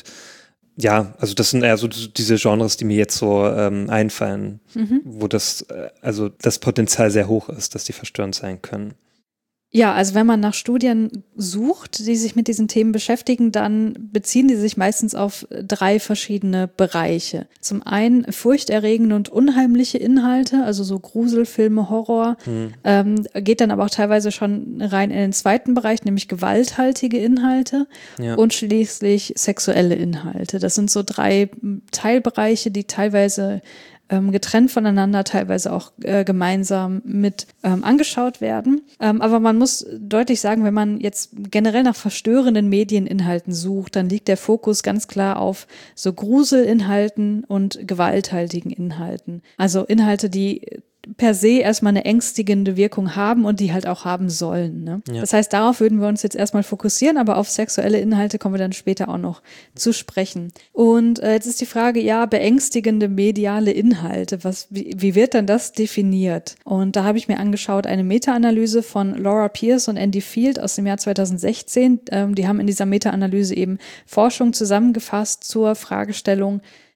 Ja, also das sind eher so diese Genres, die mir jetzt so ähm, einfallen, mhm. wo das, äh, also das Potenzial sehr hoch ist, dass die verstörend sein können. Ja, also wenn man nach Studien sucht, die sich mit diesen Themen beschäftigen, dann beziehen die sich meistens auf drei verschiedene Bereiche. Zum einen furchterregende und unheimliche Inhalte, also so Gruselfilme, Horror, hm. ähm, geht dann aber auch teilweise schon rein in den zweiten Bereich, nämlich gewalthaltige Inhalte ja. und schließlich sexuelle Inhalte. Das sind so drei Teilbereiche, die teilweise Ähm, getrennt voneinander, teilweise auch äh, gemeinsam mit ähm, angeschaut werden. Ähm, aber man muss deutlich sagen, wenn man jetzt generell nach verstörenden Medieninhalten sucht, dann liegt der Fokus ganz klar auf so Gruselinhalten und gewalthaltigen Inhalten. Also Inhalte, die per se erstmal eine ängstigende Wirkung haben und die halt auch haben sollen. Ne? Ja. Das heißt, darauf würden wir uns jetzt erstmal fokussieren, aber auf sexuelle Inhalte kommen wir dann später auch noch zu sprechen. Und äh, jetzt ist die Frage, ja, beängstigende mediale Inhalte, was, wie, wie wird dann das definiert? Und da habe ich mir angeschaut, eine Meta-Analyse von Laura Pierce und Andy Field aus dem Jahr zweitausendsechzehn. Ähm, die haben in dieser Meta-Analyse eben Forschung zusammengefasst zur Fragestellung,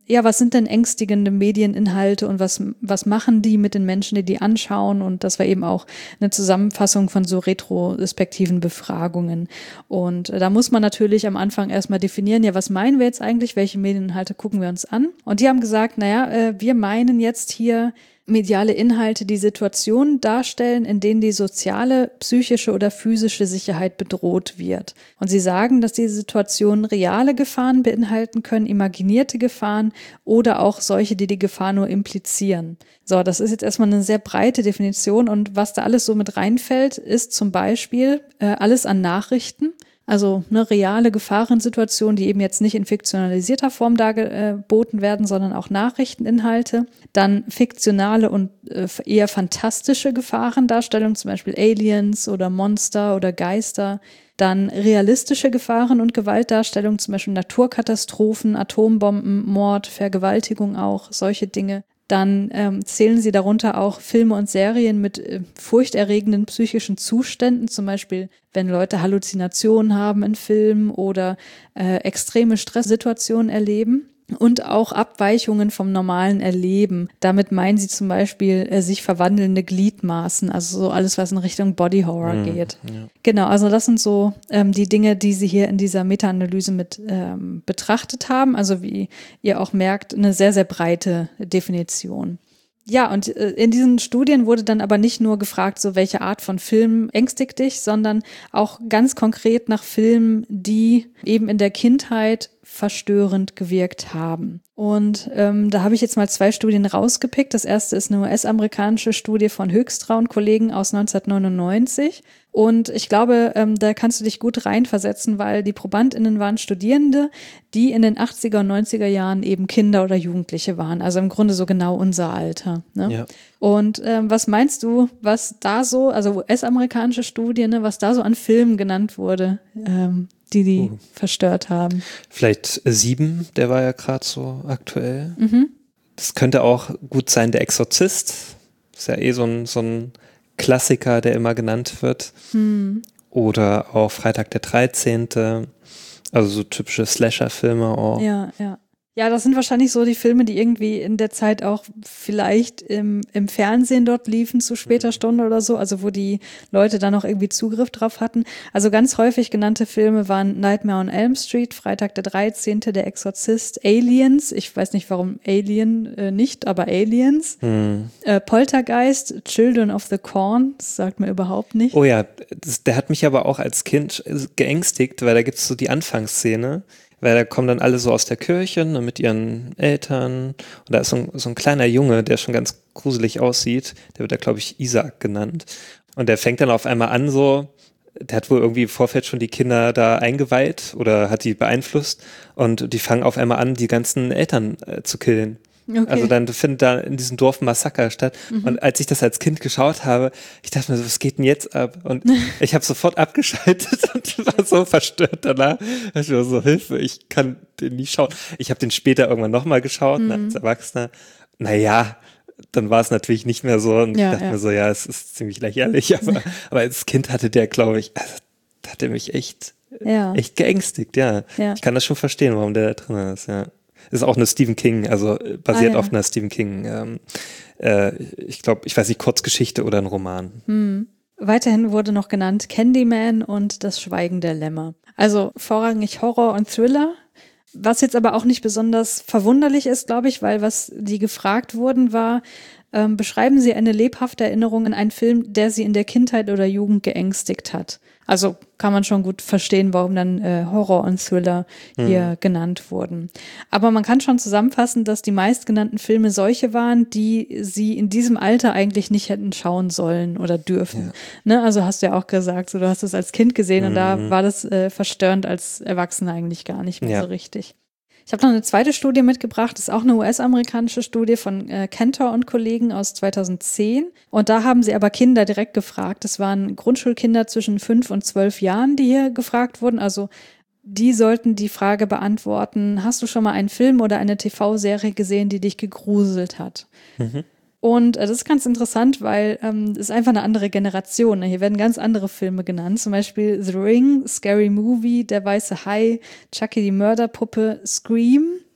ja, was sind denn ängstigende Medieninhalte und was, was machen die mit den Menschen, die die anschauen? Und das war eben auch eine Zusammenfassung von so retrospektiven Befragungen. Und äh, da muss man natürlich am Anfang erstmal definieren, ja, was meinen wir jetzt eigentlich? Welche Medieninhalte gucken wir uns an? Und die haben gesagt, naja, äh, wir meinen jetzt hier mediale Inhalte, die Situationen darstellen, in denen die soziale, psychische oder physische Sicherheit bedroht wird. Und sie sagen, dass diese Situationen reale Gefahren beinhalten können, imaginierte Gefahren oder auch solche, die die Gefahr nur implizieren. So, das ist jetzt erstmal eine sehr breite Definition und was da alles so mit reinfällt, ist zum Beispiel äh, alles an Nachrichten. Also eine reale Gefahrensituation, die eben jetzt nicht in fiktionalisierter Form dargeboten werden, sondern auch Nachrichteninhalte. Dann fiktionale und äh, eher fantastische Gefahrendarstellungen, zum Beispiel Aliens oder Monster oder Geister. Dann realistische Gefahren- und Gewaltdarstellungen, zum Beispiel Naturkatastrophen, Atombomben, Mord, Vergewaltigung auch, solche Dinge. Dann ähm, zählen sie darunter auch Filme und Serien mit äh, furchterregenden psychischen Zuständen, zum Beispiel wenn Leute Halluzinationen haben in Filmen oder äh, extreme Stresssituationen erleben. Und auch Abweichungen vom normalen Erleben. Damit meinen sie zum Beispiel äh, sich verwandelnde Gliedmaßen, also so alles, was in Richtung Body Horror mm, geht. Ja. Genau, also das sind so ähm, die Dinge, die sie hier in dieser Meta-Analyse mit ähm, betrachtet haben. Also wie ihr auch merkt, eine sehr, sehr breite Definition. Ja, und äh, in diesen Studien wurde dann aber nicht nur gefragt, so welche Art von Film ängstigt dich, sondern auch ganz konkret nach Filmen, die eben in der Kindheit verstörend gewirkt haben. Und ähm, da habe ich jetzt mal zwei Studien rausgepickt. Das erste ist eine U S-amerikanische Studie von Höchstra und Kollegen aus neunzehnhundertneunundneunzig. Und ich glaube, ähm, da kannst du dich gut reinversetzen, weil die ProbandInnen waren Studierende, die in den achtziger und neunziger Jahren eben Kinder oder Jugendliche waren. Also im Grunde so genau unser Alter. Ne? Ja. Und ähm, was meinst du, was da so, also U S-amerikanische Studie, ne, was da so an Filmen genannt wurde, ähm, die die uh. verstört haben? Vielleicht Sieben, der war ja gerade so aktuell. Mhm. Das könnte auch gut sein, Der Exorzist. Ist ja eh so ein, so ein Klassiker, der immer genannt wird. Hm. Oder auch Freitag der dreizehnte. Also so typische Slasher-Filme auch. Ja, ja. Ja, das sind wahrscheinlich so die Filme, die irgendwie in der Zeit auch vielleicht im, im Fernsehen dort liefen zu später Stunde oder so, also wo die Leute da noch irgendwie Zugriff drauf hatten. Also ganz häufig genannte Filme waren Nightmare on Elm Street, Freitag der dreizehnte, Der Exorzist, Aliens, ich weiß nicht warum Alien äh, nicht, aber Aliens, hm. äh, Poltergeist, Children of the Corn, das sagt mir überhaupt nicht. Oh ja, das, der hat mich aber auch als Kind geängstigt, weil da gibt's so die Anfangsszene, weil da kommen dann alle so aus der Kirche, ne, mit ihren Eltern. Und da ist so ein, so ein kleiner Junge, der schon ganz gruselig aussieht. Der wird da, glaube ich, Isaac genannt. Und der fängt dann auf einmal an so, der hat wohl irgendwie im Vorfeld schon die Kinder da eingeweiht oder hat die beeinflusst. Und die fangen auf einmal an, die ganzen Eltern äh, zu killen. Okay. Also dann findet da in diesem Dorf ein Massaker statt. Mhm. Und als ich das als Kind geschaut habe, ich dachte mir so, was geht denn jetzt ab? Und ich habe sofort abgeschaltet und war so verstört danach. Ich war so, Hilfe, ich kann den nicht schauen. Ich habe den später irgendwann nochmal geschaut, mhm. ne, als Erwachsener. Naja, dann war es natürlich nicht mehr so. Und ja, ich dachte ja. mir so, ja, es ist ziemlich lächerlich. Aber, aber als Kind hatte der, glaube ich, also, hat er mich echt, ja. echt geängstigt. Ja. ja, ich kann das schon verstehen, warum der da drin ist, ja. Ist auch eine Stephen King, also basiert ah, ja. auf einer Stephen King, ähm, äh, ich glaube, ich weiß nicht, Kurzgeschichte oder ein Roman. Hm. Weiterhin wurde noch genannt Candyman und Das Schweigen der Lämmer. Also vorrangig Horror und Thriller, was jetzt aber auch nicht besonders verwunderlich ist, glaube ich, weil was die gefragt wurden war, ähm, beschreiben Sie eine lebhafte Erinnerung an einen Film, der Sie in der Kindheit oder Jugend geängstigt hat. Also kann man schon gut verstehen, warum dann äh, Horror und Thriller hier mhm. genannt wurden. Aber man kann schon zusammenfassen, dass die meistgenannten Filme solche waren, die sie in diesem Alter eigentlich nicht hätten schauen sollen oder dürfen. Ja. Ne? Also hast du ja auch gesagt, so, du hast es als Kind gesehen mhm. und da war das äh, verstörend als Erwachsener eigentlich gar nicht mehr ja. so richtig. Ich habe noch eine zweite Studie mitgebracht, das ist auch eine U S-amerikanische Studie von äh, Cantor und Kollegen aus zweitausendzehn. Und da haben sie aber Kinder direkt gefragt. Das waren Grundschulkinder zwischen fünf und zwölf Jahren, die hier gefragt wurden. Also die sollten die Frage beantworten, hast du schon mal einen Film oder eine T V-Serie gesehen, die dich gegruselt hat? Mhm. Und äh, das ist ganz interessant, weil ähm, es ist einfach eine andere Generation. Ne? Hier werden ganz andere Filme genannt, zum Beispiel The Ring, Scary Movie, Der weiße Hai, Chucky die Mörderpuppe, Scream,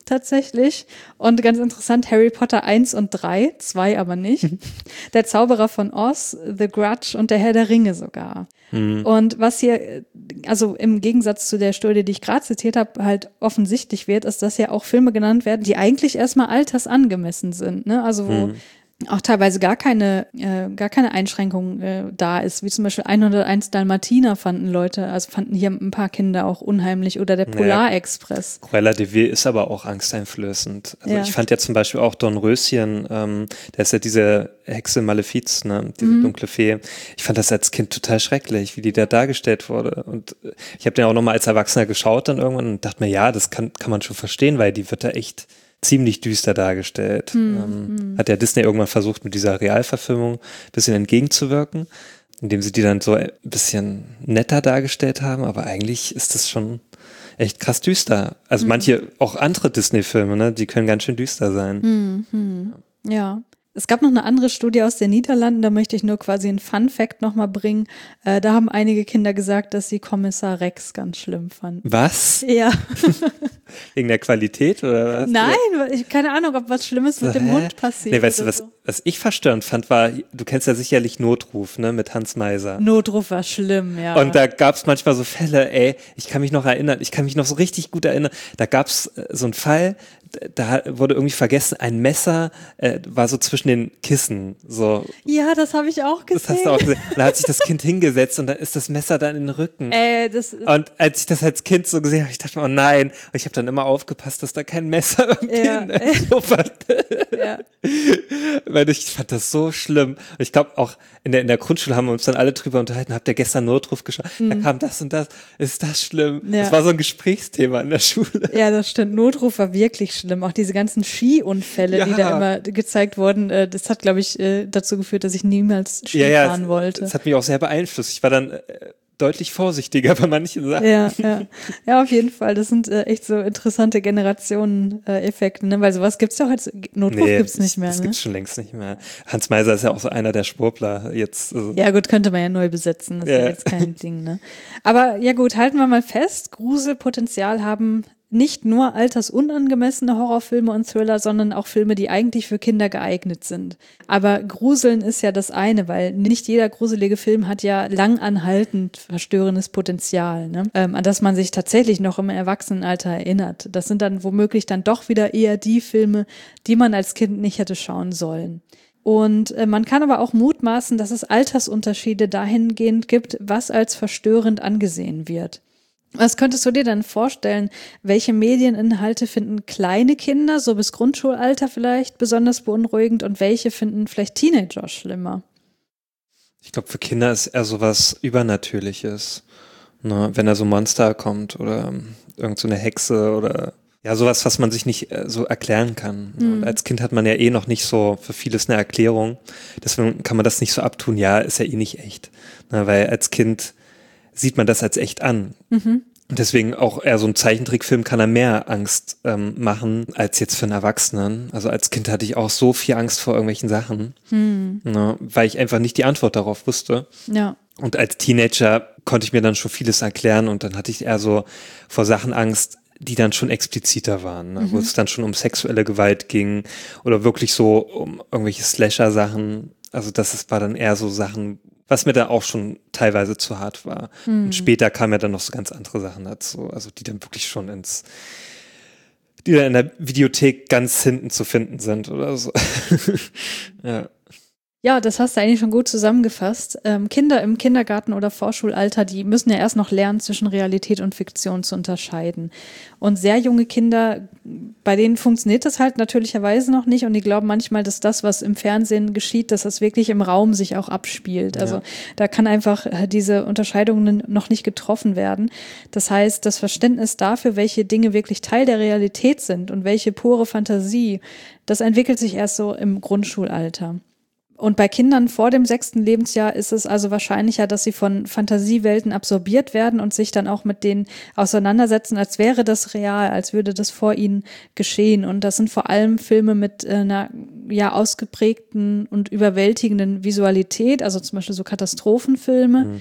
tatsächlich. Und ganz interessant, Harry Potter eins und drei, zwei aber nicht. Der Zauberer von Oz, The Grudge und der Herr der Ringe sogar. Mhm. Und was hier, also im Gegensatz zu der Studie, die ich gerade zitiert habe, halt offensichtlich wird, ist, dass ja auch Filme genannt werden, die eigentlich erstmal altersangemessen sind. Ne? Also wo mhm. auch teilweise gar keine, äh, gar keine Einschränkung äh, da ist, wie zum Beispiel hunderteins Dalmatiner fanden Leute, also fanden hier ein paar Kinder auch unheimlich oder der Polarexpress. Ja, Cruella de Vil ist aber auch angsteinflößend. Also ja. ich fand ja zum Beispiel auch Dornröschen, ähm, der ist ja diese Hexe Malefiz, ne, diese mhm. dunkle Fee. Ich fand das als Kind total schrecklich, wie die da dargestellt wurde. Und ich habe den auch nochmal als Erwachsener geschaut dann irgendwann und dachte mir, ja, das kann, kann man schon verstehen, weil die wird da echt ziemlich düster dargestellt. Hm, ähm, hm. Hat ja Disney irgendwann versucht, mit dieser Realverfilmung ein bisschen entgegenzuwirken, indem sie die dann so ein bisschen netter dargestellt haben, aber eigentlich ist das schon echt krass düster. Also hm. manche, auch andere Disney-Filme, ne, die können ganz schön düster sein. Hm, hm. Ja. Es gab noch eine andere Studie aus den Niederlanden, da möchte ich nur quasi einen Fun-Fact nochmal bringen. Äh, da haben einige Kinder gesagt, dass sie Kommissar Rex ganz schlimm fanden. Was? Ja. Wegen der Qualität oder was? Nein, ich keine Ahnung, ob was Schlimmes mit dem Hund passiert. Nee, weißt du, was, so. was ich verstörend fand, war, du kennst ja sicherlich Notruf, ne, mit Hans Meiser. Notruf war schlimm, ja. Und da gab es manchmal so Fälle, ey, ich kann mich noch erinnern, ich kann mich noch so richtig gut erinnern, da gab es so einen Fall, da wurde irgendwie vergessen, ein Messer äh, war so zwischen den Kissen. So. Ja, das habe ich auch gesehen. Das hast du auch gesehen. Da hat sich das Kind hingesetzt und dann ist das Messer dann in den Rücken. Äh, das und als ich das als Kind so gesehen habe, ich dachte mir, oh nein. Und ich habe dann immer aufgepasst, dass da kein Messer irgendwie ja. in der Sofa ja. Weil ich fand das so schlimm. Und ich glaube auch in der, in der Grundschule haben wir uns dann alle drüber unterhalten, habt ihr gestern Notruf geschaut? Mhm. Da kam das und das. Ist das schlimm? Ja. Das war so ein Gesprächsthema in der Schule. Ja, das stimmt. Notruf war wirklich schlimm. Auch diese ganzen Skiunfälle, ja. die da immer gezeigt wurden, äh, das hat, glaube ich, äh, dazu geführt, dass ich niemals Ski ja, ja, fahren das, wollte. Das hat mich auch sehr beeinflusst. Ich war dann äh, deutlich vorsichtiger bei manchen Sachen. Ja, ja. Ja, auf jeden Fall. Das sind äh, echt so interessante Generationen-Effekte, ne? Weil sowas gibt's ja heute, Notruf nee, gibt's nicht mehr. Das ne? gibt's schon längst nicht mehr. Hans Meiser ist ja auch so einer der Schwurbler jetzt. Also. Ja gut, könnte man ja neu besetzen. Das ja. ist ja jetzt kein Ding, ne? Aber ja gut, halten wir mal fest, Gruselpotenzial haben nicht nur altersunangemessene Horrorfilme und Thriller, sondern auch Filme, die eigentlich für Kinder geeignet sind. Aber Gruseln ist ja das eine, weil nicht jeder gruselige Film hat ja langanhaltend verstörendes Potenzial, ne? ähm, an das man sich tatsächlich noch im Erwachsenenalter erinnert. Das sind dann womöglich dann doch wieder eher die Filme, die man als Kind nicht hätte schauen sollen. Und äh, man kann aber auch mutmaßen, dass es Altersunterschiede dahingehend gibt, was als verstörend angesehen wird. Was könntest du dir dann vorstellen, welche Medieninhalte finden kleine Kinder, so bis Grundschulalter vielleicht, besonders beunruhigend und welche finden vielleicht Teenager schlimmer? Ich glaube, für Kinder ist eher sowas Übernatürliches. Ne? Wenn da so ein Monster kommt oder irgend so eine Hexe oder ja, sowas, was man sich nicht äh, so erklären kann. Mhm. Und als Kind hat man ja eh noch nicht so für vieles eine Erklärung. Deswegen kann man das nicht so abtun, ja, ist ja eh nicht echt. Ne? Weil als Kind sieht man das als echt an. Mhm. Und deswegen auch eher so ein Zeichentrickfilm kann er mehr Angst ähm, machen als jetzt für einen Erwachsenen. Also als Kind hatte ich auch so viel Angst vor irgendwelchen Sachen, mhm. ne, weil ich einfach nicht die Antwort darauf wusste. Ja. Und als Teenager konnte ich mir dann schon vieles erklären und dann hatte ich eher so vor Sachen Angst, die dann schon expliziter waren, ne, mhm. wo es dann schon um sexuelle Gewalt ging oder wirklich so um irgendwelche Slasher-Sachen. Also das ist, war dann eher so Sachen, was mir da auch schon teilweise zu hart war. Hm. Und später kamen ja dann noch so ganz andere Sachen dazu, also die dann wirklich schon ins, die dann in der Videothek ganz hinten zu finden sind oder so. Ja. Ja, das hast du eigentlich schon gut zusammengefasst. Ähm, Kinder im Kindergarten oder Vorschulalter, die müssen ja erst noch lernen, zwischen Realität und Fiktion zu unterscheiden. Und sehr junge Kinder, bei denen funktioniert das halt natürlicherweise noch nicht und die glauben manchmal, dass das, was im Fernsehen geschieht, dass das wirklich im Raum sich auch abspielt. Also ja. da kann einfach diese Unterscheidungen noch nicht getroffen werden. Das heißt, das Verständnis dafür, welche Dinge wirklich Teil der Realität sind und welche pure Fantasie, das entwickelt sich erst so im Grundschulalter. Und bei Kindern vor dem sechsten Lebensjahr ist es also wahrscheinlicher, dass sie von Fantasiewelten absorbiert werden und sich dann auch mit denen auseinandersetzen, als wäre das real, als würde das vor ihnen geschehen. Und das sind vor allem Filme mit einer ja ausgeprägten und überwältigenden Visualität, also zum Beispiel so Katastrophenfilme. Mhm.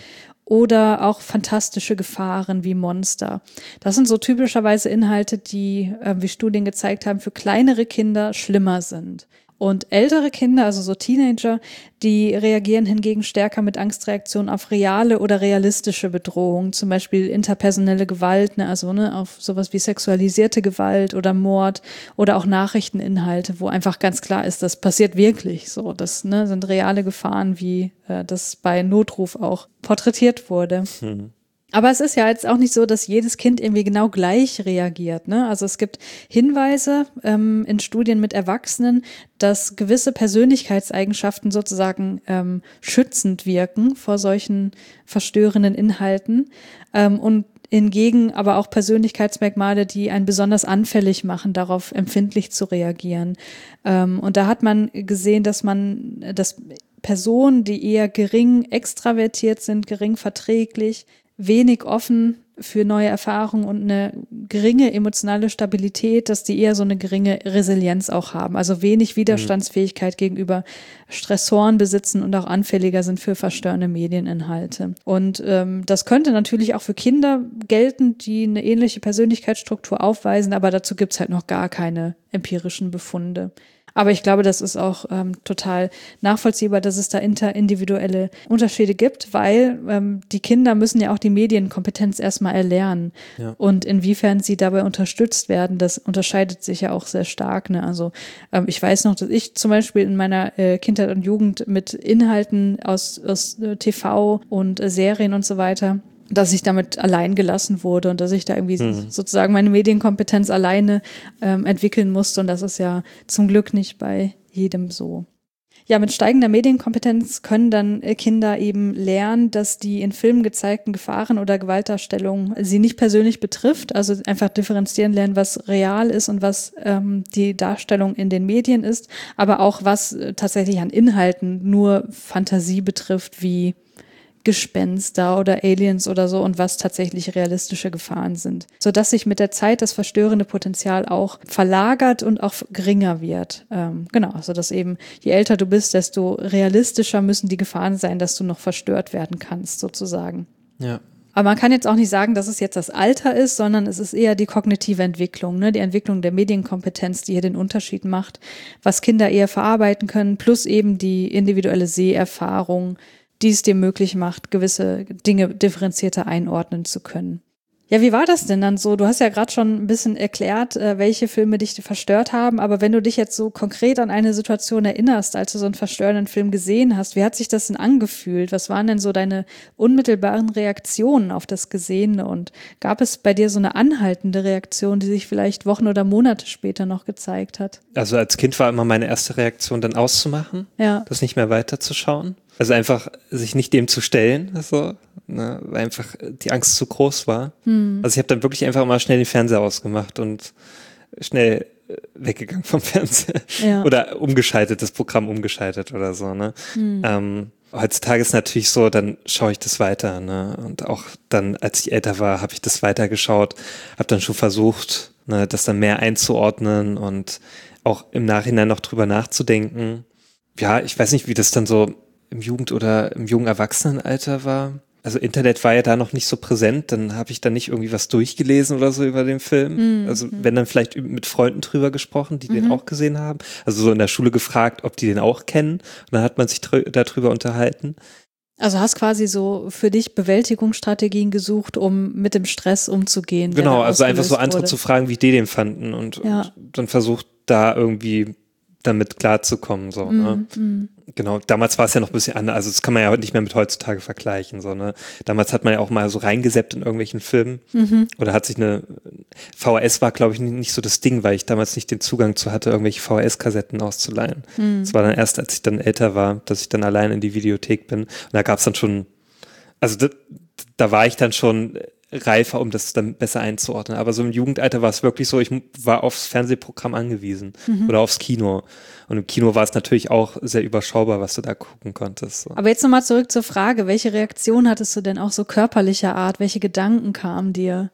oder auch fantastische Gefahren wie Monster. Das sind so typischerweise Inhalte, die, äh, wie Studien gezeigt haben, für kleinere Kinder schlimmer sind. Und ältere Kinder, also so Teenager, die reagieren hingegen stärker mit Angstreaktionen auf reale oder realistische Bedrohungen, zum Beispiel interpersonelle Gewalt, ne, also ne, auf sowas wie sexualisierte Gewalt oder Mord oder auch Nachrichteninhalte, wo einfach ganz klar ist, das passiert wirklich so. Das ne, sind reale Gefahren, wie äh, das bei Notruf auch porträtiert wurde. Hm. Aber es ist ja jetzt auch nicht so, dass jedes Kind irgendwie genau gleich reagiert, ne? Also es gibt Hinweise ähm, in Studien mit Erwachsenen, dass gewisse Persönlichkeitseigenschaften sozusagen ähm, schützend wirken vor solchen verstörenden Inhalten ähm, und hingegen aber auch Persönlichkeitsmerkmale, die einen besonders anfällig machen, darauf empfindlich zu reagieren. Ähm, und da hat man gesehen, dass man, dass Personen, die eher gering extravertiert sind, gering verträglich, wenig offen für neue Erfahrungen und eine geringe emotionale Stabilität, dass die eher so eine geringe Resilienz auch haben. Also wenig Widerstandsfähigkeit mhm. gegenüber Stressoren besitzen und auch anfälliger sind für verstörende Medieninhalte. Und ähm, das könnte natürlich auch für Kinder gelten, die eine ähnliche Persönlichkeitsstruktur aufweisen, aber dazu gibt's halt noch gar keine empirischen Befunde. Aber ich glaube, das ist auch ähm, total nachvollziehbar, dass es da interindividuelle Unterschiede gibt, weil ähm, die Kinder müssen ja auch die Medienkompetenz erstmal erlernen. Ja. Und inwiefern sie dabei unterstützt werden, das unterscheidet sich ja auch sehr stark. Ne? Also ähm, ich weiß noch, dass ich zum Beispiel in meiner äh, Kindheit und Jugend mit Inhalten aus, aus äh, T V und äh, Serien und so weiter, dass ich damit allein gelassen wurde und dass ich da irgendwie mhm. sozusagen meine Medienkompetenz alleine ähm, entwickeln musste. Und das ist ja zum Glück nicht bei jedem so. Ja, mit steigender Medienkompetenz können dann Kinder eben lernen, dass die in Filmen gezeigten Gefahren oder Gewaltdarstellungen sie nicht persönlich betrifft. Also einfach differenzieren lernen, was real ist und was ähm, die Darstellung in den Medien ist. Aber auch was äh, tatsächlich an Inhalten nur Fantasie betrifft, wie Gespenster oder Aliens oder so und was tatsächlich realistische Gefahren sind. Sodass sich mit der Zeit das verstörende Potenzial auch verlagert und auch geringer wird. Ähm, genau, also dass eben je älter du bist, desto realistischer müssen die Gefahren sein, dass du noch verstört werden kannst, sozusagen. Ja. Aber man kann jetzt auch nicht sagen, dass es jetzt das Alter ist, sondern es ist eher die kognitive Entwicklung, ne? Die Entwicklung der Medienkompetenz, die hier den Unterschied macht, was Kinder eher verarbeiten können, plus eben die individuelle Seherfahrung, die es dir möglich macht, gewisse Dinge differenzierter einordnen zu können. Ja, wie war das denn dann so? Du hast ja gerade schon ein bisschen erklärt, welche Filme dich verstört haben, aber wenn du dich jetzt so konkret an eine Situation erinnerst, als du so einen verstörenden Film gesehen hast, wie hat sich das denn angefühlt? Was waren denn so deine unmittelbaren Reaktionen auf das Gesehene und gab es bei dir so eine anhaltende Reaktion, die sich vielleicht Wochen oder Monate später noch gezeigt hat? Also als Kind war immer meine erste Reaktion, dann auszumachen, ja. das nicht mehr weiterzuschauen. Also einfach sich nicht dem zu stellen, also, ne, weil einfach die Angst zu groß war. Hm. Also ich habe dann wirklich einfach mal schnell den Fernseher ausgemacht und schnell weggegangen vom Fernseher. Ja. Oder umgeschaltet, das Programm umgeschaltet oder so. Ne? Hm. Ähm, heutzutage ist natürlich so, dann schaue ich das weiter. Ne? Und auch dann, als ich älter war, habe ich das weitergeschaut, habe dann schon versucht, ne, das dann mehr einzuordnen und auch im Nachhinein noch drüber nachzudenken. Ja, ich weiß nicht, wie das dann so im Jugend- oder im jungen Erwachsenenalter war. Also Internet war ja da noch nicht so präsent, dann habe ich da nicht irgendwie was durchgelesen oder so über den Film. Mhm. Also wenn dann vielleicht mit Freunden drüber gesprochen, die mhm. den auch gesehen haben. Also so in der Schule gefragt, ob die den auch kennen. Und dann hat man sich drü- darüber unterhalten. Also hast quasi so für dich Bewältigungsstrategien gesucht, um mit dem Stress umzugehen. Genau, also einfach so andere wurde. zu fragen, wie die den fanden und, ja. und dann versucht da irgendwie damit klarzukommen, so, mm, ne? Mm. Genau, damals war es ja noch ein bisschen anders, also das kann man ja nicht mehr mit heutzutage vergleichen, so, ne? Damals hat man ja auch mal so reingeseppt in irgendwelchen Filmen mhm. oder hat sich eine, V H S war, glaube ich, nicht so das Ding, weil ich damals nicht den Zugang zu hatte, irgendwelche V H S-Kassetten auszuleihen. Mm. Das war dann erst, als ich dann älter war, dass ich dann allein in die Videothek bin und da gab es dann schon, also da, da war ich dann schon reifer, um das dann besser einzuordnen. Aber so im Jugendalter war es wirklich so, ich war aufs Fernsehprogramm angewiesen mhm. oder aufs Kino. Und im Kino war es natürlich auch sehr überschaubar, was du da gucken konntest. So. Aber jetzt nochmal zurück zur Frage, welche Reaktion hattest du denn auch so körperlicher Art? Welche Gedanken kamen dir?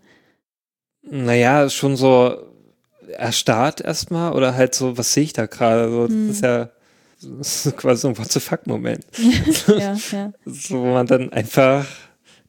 Naja, schon so erstarrt erstmal oder halt so, was sehe ich da gerade? So, mhm. Das ist ja das ist quasi so ein What the fuck-Moment. ja, ja. So, wo man dann einfach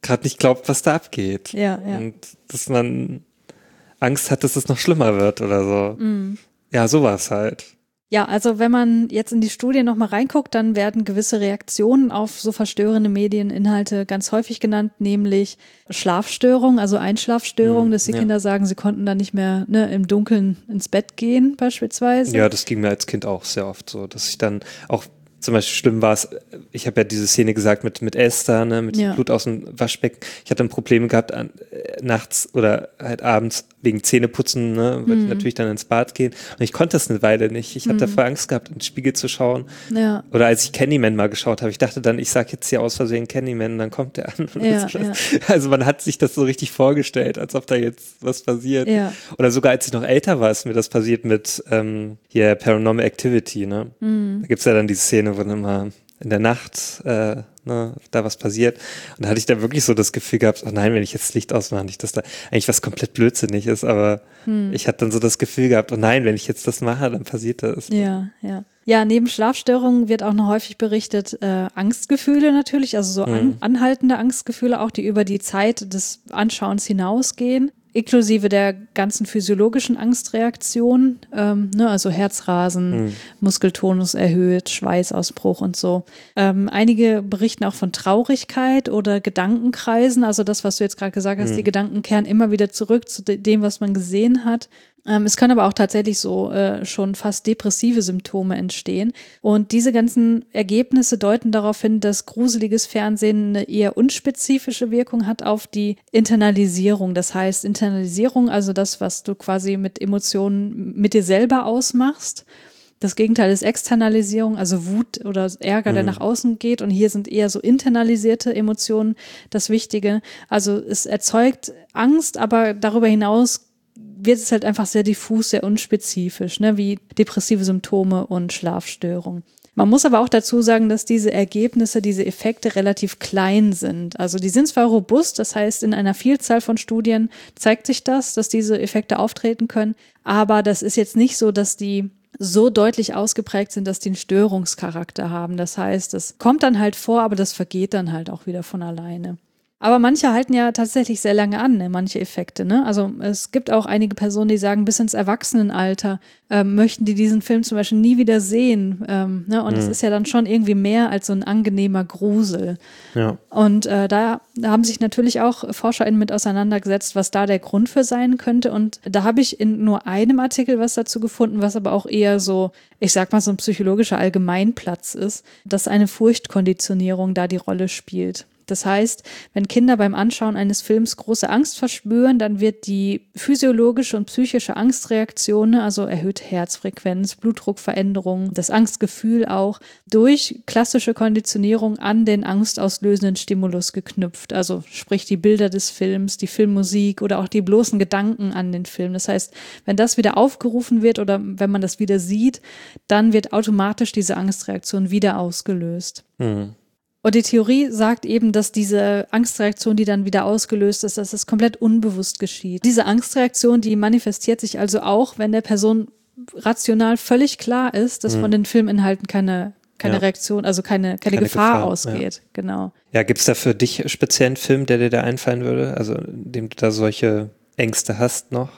gerade nicht glaubt, was da abgeht. Ja, ja. Und dass man Angst hat, dass es noch schlimmer wird oder so. Mm. Ja, sowas halt. Ja, also wenn man jetzt in die Studie nochmal reinguckt, dann werden gewisse Reaktionen auf so verstörende Medieninhalte ganz häufig genannt, nämlich Schlafstörung, also Einschlafstörung, Mhm, dass die ja. Kinder sagen, sie konnten dann nicht mehr ne, im Dunkeln ins Bett gehen beispielsweise. Ja, das ging mir als Kind auch sehr oft so, dass ich dann auch zum Beispiel schlimm war es, ich habe ja diese Szene gesagt mit, mit Esther, ne, mit Ja. Blut aus dem Waschbecken. Ich hatte dann Probleme gehabt an, äh, nachts oder halt abends wegen Zähneputzen, ne, wollte Mhm. ich natürlich dann ins Bad gehen. Und ich konnte das eine Weile nicht. Ich habe Mhm. davor Angst gehabt, in den Spiegel zu schauen. Ja, Oder als ich Candyman mal geschaut habe, ich dachte dann, ich sage jetzt hier aus Versehen Candyman und dann kommt der an. Ja, so. ja. Also man hat sich das so richtig vorgestellt, als ob da jetzt was passiert. ja. Oder sogar als ich noch älter war, ist mir das passiert mit ähm, hier Paranormal Activity, ne? Mhm. Da gibt's ja dann diese Szene, wo dann immer in der Nacht äh, ne, da was passiert. Und da hatte ich da wirklich so das Gefühl gehabt, oh nein, wenn ich jetzt das Licht ausmache, nicht, dass da eigentlich was komplett blödsinnig ist, aber Hm. ich hatte dann so das Gefühl gehabt, oh nein, wenn ich jetzt das mache, dann passiert das. Ja, ja. Ja, neben Schlafstörungen wird auch noch häufig berichtet, äh, Angstgefühle natürlich, also so an, Mhm. anhaltende Angstgefühle auch, die über die Zeit des Anschauens hinausgehen, inklusive der ganzen physiologischen Angstreaktionen, ähm, ne, also Herzrasen, Mhm. Muskeltonus erhöht, Schweißausbruch und so. Ähm, einige berichten auch von Traurigkeit oder Gedankenkreisen, also das, was du jetzt gerade gesagt hast, Mhm. die Gedanken kehren immer wieder zurück zu de- dem, was man gesehen hat. Ähm, es können aber auch tatsächlich so äh, schon fast depressive Symptome entstehen. Und diese ganzen Ergebnisse deuten darauf hin, dass gruseliges Fernsehen eine eher unspezifische Wirkung hat auf die Internalisierung. Das heißt, Internalisierung, also das, was du quasi mit Emotionen mit dir selber ausmachst. Das Gegenteil ist Externalisierung, also Wut oder Ärger, der Mhm. nach außen geht. Und hier sind eher so internalisierte Emotionen das Wichtige. Also es erzeugt Angst, aber darüber hinaus wird es halt einfach sehr diffus, sehr unspezifisch, ne, wie depressive Symptome und Schlafstörungen. Man muss aber auch dazu sagen, dass diese Ergebnisse, diese Effekte relativ klein sind. Also die sind zwar robust, das heißt, in einer Vielzahl von Studien zeigt sich das, dass diese Effekte auftreten können, aber das ist jetzt nicht so, dass die so deutlich ausgeprägt sind, dass die einen Störungscharakter haben. Das heißt, es kommt dann halt vor, aber das vergeht dann halt auch wieder von alleine. Aber manche halten ja tatsächlich sehr lange an, ne, manche Effekte. Ne? Also es gibt auch einige Personen, die sagen, bis ins Erwachsenenalter ähm, möchten die diesen Film zum Beispiel nie wieder sehen. Ähm, ne? Und es Mhm. ist ja dann schon irgendwie mehr als so ein angenehmer Grusel. Ja. Und äh, da, da haben sich natürlich auch ForscherInnen mit auseinandergesetzt, was da der Grund für sein könnte. Und da habe ich in nur einem Artikel was dazu gefunden, was aber auch eher so, ich sag mal, so ein psychologischer Allgemeinplatz ist, dass eine Furchtkonditionierung da die Rolle spielt. Das heißt, wenn Kinder beim Anschauen eines Films große Angst verspüren, dann wird die physiologische und psychische Angstreaktion, also erhöhte Herzfrequenz, Blutdruckveränderungen, das Angstgefühl auch, durch klassische Konditionierung an den angstauslösenden Stimulus geknüpft. Also sprich die Bilder des Films, die Filmmusik oder auch die bloßen Gedanken an den Film. Das heißt, wenn das wieder aufgerufen wird oder wenn man das wieder sieht, dann wird automatisch diese Angstreaktion wieder ausgelöst. Mhm. Und die Theorie sagt eben, dass diese Angstreaktion, die dann wieder ausgelöst ist, dass das komplett unbewusst geschieht. Diese Angstreaktion, die manifestiert sich also auch, wenn der Person rational völlig klar ist, dass Mhm. von den Filminhalten keine, keine Ja. Reaktion, also keine, keine, Keine Gefahr, Gefahr, ausgeht. Genau. Ja, gibt's da für dich speziell einen Film, der dir da einfallen würde? Also, in dem du da solche Ängste hast noch?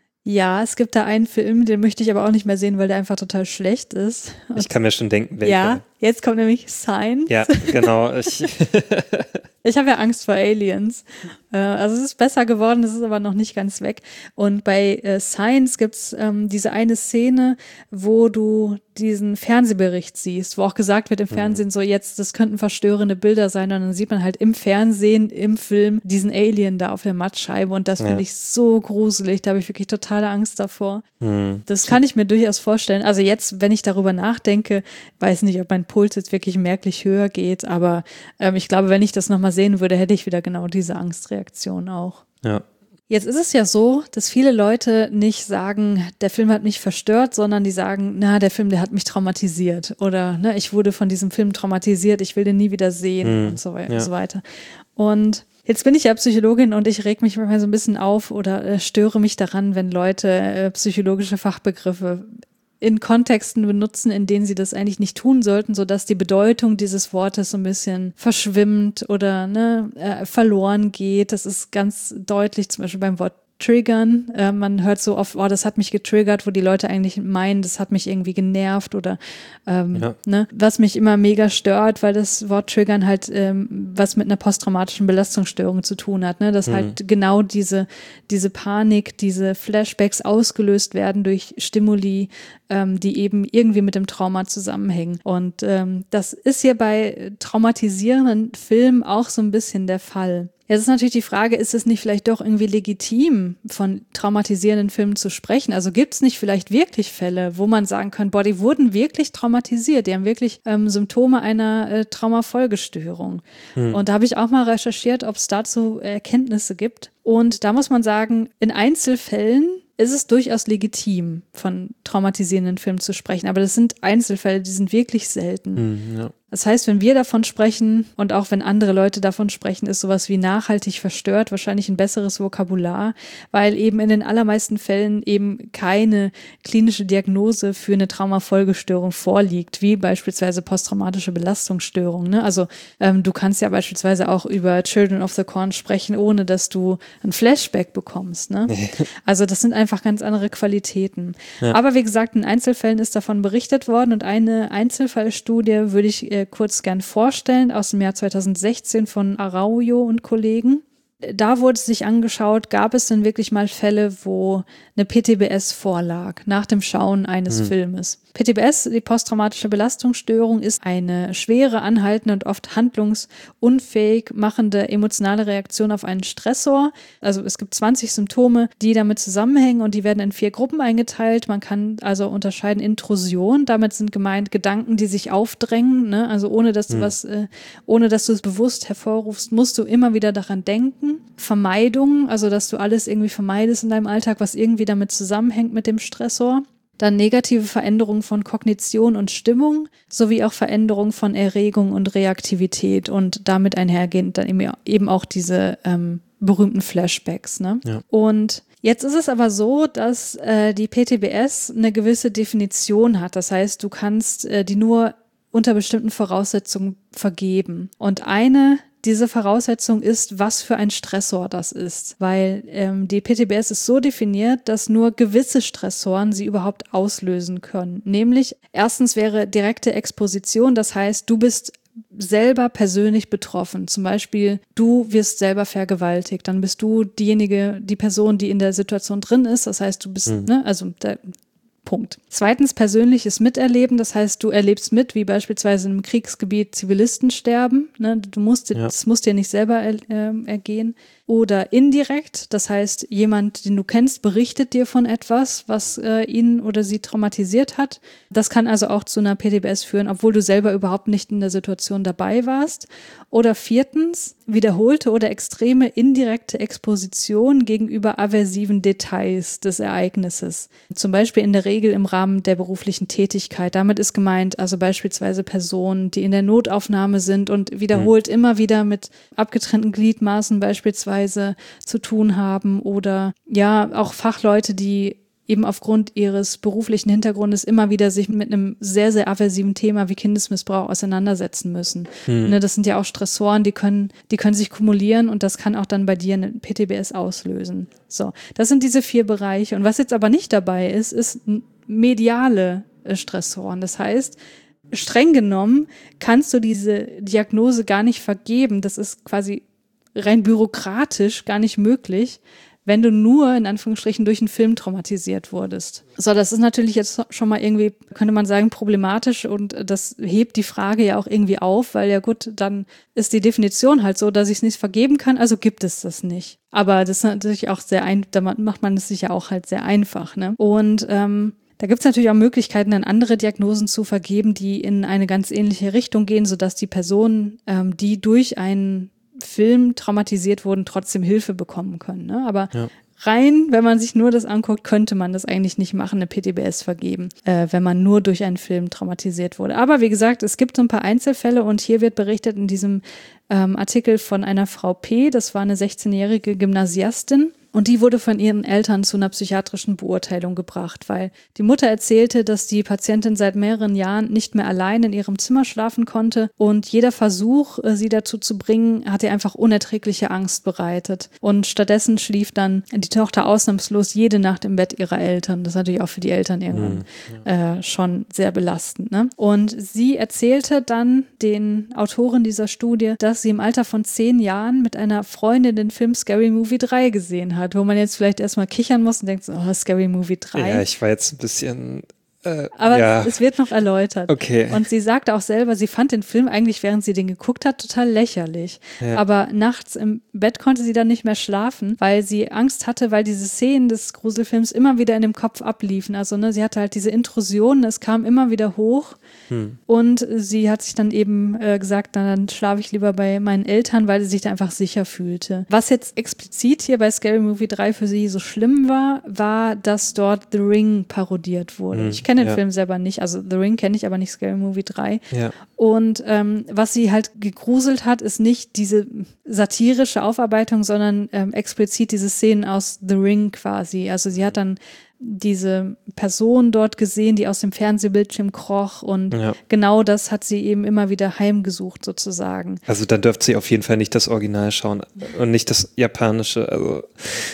Ja, es gibt da einen Film, den möchte ich aber auch nicht mehr sehen, weil der einfach total schlecht ist. Ich kann mir schon denken, welcher. Ja, jetzt kommt nämlich Sign. Ja, genau. Ich, Ich habe ja Angst vor Aliens. Äh, also es ist besser geworden, es ist aber noch nicht ganz weg. Und bei äh, Science gibt's ähm, diese eine Szene, wo du diesen Fernsehbericht siehst, wo auch gesagt wird im Fernsehen so, jetzt, das könnten verstörende Bilder sein. Und dann sieht man halt im Fernsehen, im Film, diesen Alien da auf der Mattscheibe. Und das Ja. finde ich so gruselig. Da habe ich wirklich totale Angst davor. hm. Das kann ich mir durchaus vorstellen. Also jetzt, wenn ich darüber nachdenke, weiß nicht, ob mein Puls jetzt wirklich merklich höher geht, aber ähm, ich glaube, wenn ich das nochmal sehen würde, hätte ich wieder genau diese Angstreaktion auch. Ja. Jetzt ist es ja so, dass viele Leute nicht sagen, der Film hat mich verstört, sondern die sagen, na, der Film, der hat mich traumatisiert oder ne, ich wurde von diesem Film traumatisiert, ich will den nie wieder sehen Hm, und so, wei- ja. so weiter. Und jetzt bin ich ja Psychologin und ich reg mich manchmal so ein bisschen auf oder äh, störe mich daran, wenn Leute äh, psychologische Fachbegriffe in Kontexten benutzen, in denen sie das eigentlich nicht tun sollten, sodass die Bedeutung dieses Wortes so ein bisschen verschwimmt oder ne, äh, verloren geht. Das ist ganz deutlich, zum Beispiel beim Wort triggern. Äh, man hört so oft, oh, das hat mich getriggert, wo die Leute eigentlich meinen, das hat mich irgendwie genervt oder ähm, ja. ne, was mich immer mega stört, weil das Wort triggern halt ähm, was mit einer posttraumatischen Belastungsstörung zu tun hat, ne, dass mhm. halt genau diese, diese Panik, diese Flashbacks ausgelöst werden durch Stimuli, ähm, die eben irgendwie mit dem Trauma zusammenhängen. Und ähm, das ist hier bei traumatisierenden Filmen auch so ein bisschen der Fall. Jetzt ist natürlich die Frage, ist es nicht vielleicht doch irgendwie legitim, von traumatisierenden Filmen zu sprechen? Also gibt es nicht vielleicht wirklich Fälle, wo man sagen kann, boah, die wurden wirklich traumatisiert, die haben wirklich ähm, Symptome einer äh, Traumafolgestörung. Hm. Und da habe ich auch mal recherchiert, ob es dazu Erkenntnisse gibt. Und da muss man sagen, in Einzelfällen ist es durchaus legitim, von traumatisierenden Filmen zu sprechen. Aber das sind Einzelfälle, die sind wirklich selten. Hm, ja. Das heißt, wenn wir davon sprechen und auch wenn andere Leute davon sprechen, ist sowas wie nachhaltig verstört wahrscheinlich ein besseres Vokabular, weil eben in den allermeisten Fällen eben keine klinische Diagnose für eine Traumafolgestörung vorliegt, wie beispielsweise posttraumatische Belastungsstörung. Ne? Also ähm, du kannst ja beispielsweise auch über Children of the Corn sprechen, ohne dass du ein Flashback bekommst. Ne? Also das sind einfach ganz andere Qualitäten. Ja. Aber wie gesagt, in Einzelfällen ist davon berichtet worden und eine Einzelfallstudie würde ich äh, kurz gern vorstellen, aus dem Jahr zweitausendsechzehn von Araujo und Kollegen. Da wurde sich angeschaut, gab es denn wirklich mal Fälle, wo eine P T B S vorlag, nach dem Schauen eines mhm. Filmes. P T B S, die posttraumatische Belastungsstörung, ist eine schwere, anhaltende und oft handlungsunfähig machende emotionale Reaktion auf einen Stressor. Also es gibt zwanzig Symptome, die damit zusammenhängen und die werden in vier Gruppen eingeteilt. Man kann also unterscheiden Intrusion, damit sind gemeint Gedanken, die sich aufdrängen, ne? Also ohne dass du mhm. was, äh, ohne dass du es bewusst hervorrufst, musst du immer wieder daran denken. Vermeidung, also dass du alles irgendwie vermeidest in deinem Alltag, was irgendwie damit zusammenhängt mit dem Stressor. Dann negative Veränderungen von Kognition und Stimmung, sowie auch Veränderungen von Erregung und Reaktivität und damit einhergehend dann eben auch diese ähm, berühmten Flashbacks. Ne? Ja. Und jetzt ist es aber so, dass äh, die P T B S eine gewisse Definition hat. Das heißt, du kannst äh, die nur unter bestimmten Voraussetzungen vergeben. Und eine Diese Voraussetzung ist, was für ein Stressor das ist, weil ähm, die P T B S ist so definiert, dass nur gewisse Stressoren sie überhaupt auslösen können. Nämlich erstens wäre direkte Exposition, das heißt, du bist selber persönlich betroffen. Zum Beispiel, du wirst selber vergewaltigt, dann bist du diejenige, die Person, die in der Situation drin ist. Das heißt, du bist, mhm. ne, also der Punkt. Zweitens persönliches Miterleben, das heißt, du erlebst mit, wie beispielsweise im Kriegsgebiet Zivilisten sterben. Ne? Du musst, ja. Das muss dir nicht selber er, äh, ergehen. Oder indirekt, das heißt, jemand, den du kennst, berichtet dir von etwas, was äh, ihn oder sie traumatisiert hat. Das kann also auch zu einer P T B S führen, obwohl du selber überhaupt nicht in der Situation dabei warst. Oder viertens, wiederholte oder extreme indirekte Exposition gegenüber aversiven Details des Ereignisses. Zum Beispiel in der Regel im Rahmen der beruflichen Tätigkeit. Damit ist gemeint, also beispielsweise Personen, die in der Notaufnahme sind und wiederholt mhm. immer wieder mit abgetrennten Gliedmaßen beispielsweise zu tun haben oder ja, auch Fachleute, die eben aufgrund ihres beruflichen Hintergrundes immer wieder sich mit einem sehr, sehr aversiven Thema wie Kindesmissbrauch auseinandersetzen müssen. Hm. Ne, das sind ja auch Stressoren, die können, die können sich kumulieren und das kann auch dann bei dir eine P T B S auslösen. So, das sind diese vier Bereiche. Und was jetzt aber nicht dabei ist, ist mediale Stressoren. Das heißt, streng genommen kannst du diese Diagnose gar nicht vergeben. Das ist quasi rein bürokratisch gar nicht möglich, wenn du nur in Anführungsstrichen durch einen Film traumatisiert wurdest. So, das ist natürlich jetzt schon mal irgendwie, könnte man sagen, problematisch und das hebt die Frage ja auch irgendwie auf, weil ja gut, dann ist die Definition halt so, dass ich es nicht vergeben kann, also gibt es das nicht. Aber das ist natürlich auch sehr ein, da macht man es sich ja auch halt sehr einfach, ne? Und ähm, da gibt es natürlich auch Möglichkeiten, dann andere Diagnosen zu vergeben, die in eine ganz ähnliche Richtung gehen, sodass die Personen, ähm, die durch einen Film traumatisiert wurden, trotzdem Hilfe bekommen können. Ne? Aber ja. rein, wenn man sich nur das anguckt, könnte man das eigentlich nicht machen, eine P T B S vergeben, äh, wenn man nur durch einen Film traumatisiert wurde. Aber wie gesagt, es gibt so ein paar Einzelfälle und hier wird berichtet in diesem ähm, Artikel von einer Frau P., das war eine sechzehnjährige Gymnasiastin. Und die wurde von ihren Eltern zu einer psychiatrischen Beurteilung gebracht, weil die Mutter erzählte, dass die Patientin seit mehreren Jahren nicht mehr allein in ihrem Zimmer schlafen konnte und jeder Versuch, sie dazu zu bringen, hat ihr einfach unerträgliche Angst bereitet. Und stattdessen schlief dann die Tochter ausnahmslos jede Nacht im Bett ihrer Eltern. Das ist natürlich auch für die Eltern irgendwann mhm, ja. äh, schon sehr belastend, ne? Und sie erzählte dann den Autoren dieser Studie, dass sie im Alter von zehn Jahren mit einer Freundin den Film Scary Movie drei gesehen hat. Wo man jetzt vielleicht erstmal kichern muss und denkt so, oh, Scary Movie drei. Ja, ich war jetzt ein bisschen Äh, Aber ja. es wird noch erläutert. Okay. Und sie sagte auch selber, sie fand den Film eigentlich, während sie den geguckt hat, total lächerlich. Ja. Aber nachts im Bett konnte sie dann nicht mehr schlafen, weil sie Angst hatte, weil diese Szenen des Gruselfilms immer wieder in dem Kopf abliefen. Also ne, sie hatte halt diese Intrusionen, es kam immer wieder hoch. Hm. Und sie hat sich dann eben äh, gesagt, na, dann schlafe ich lieber bei meinen Eltern, weil sie sich da einfach sicher fühlte. Was jetzt explizit hier bei Scary Movie drei für sie so schlimm war, war, dass dort The Ring parodiert wurde. Hm. Ich kenne den ja. Film selber nicht, also The Ring kenne ich, aber nicht Scary Movie drei. Ja. Und ähm, was sie halt gegruselt hat, ist nicht diese satirische Aufarbeitung, sondern ähm, explizit diese Szenen aus The Ring quasi. Also sie hat dann diese Person dort gesehen, die aus dem Fernsehbildschirm kroch und ja. genau das hat sie eben immer wieder heimgesucht sozusagen. Also dann dürfte sie auf jeden Fall nicht das Original schauen und nicht das Japanische. Also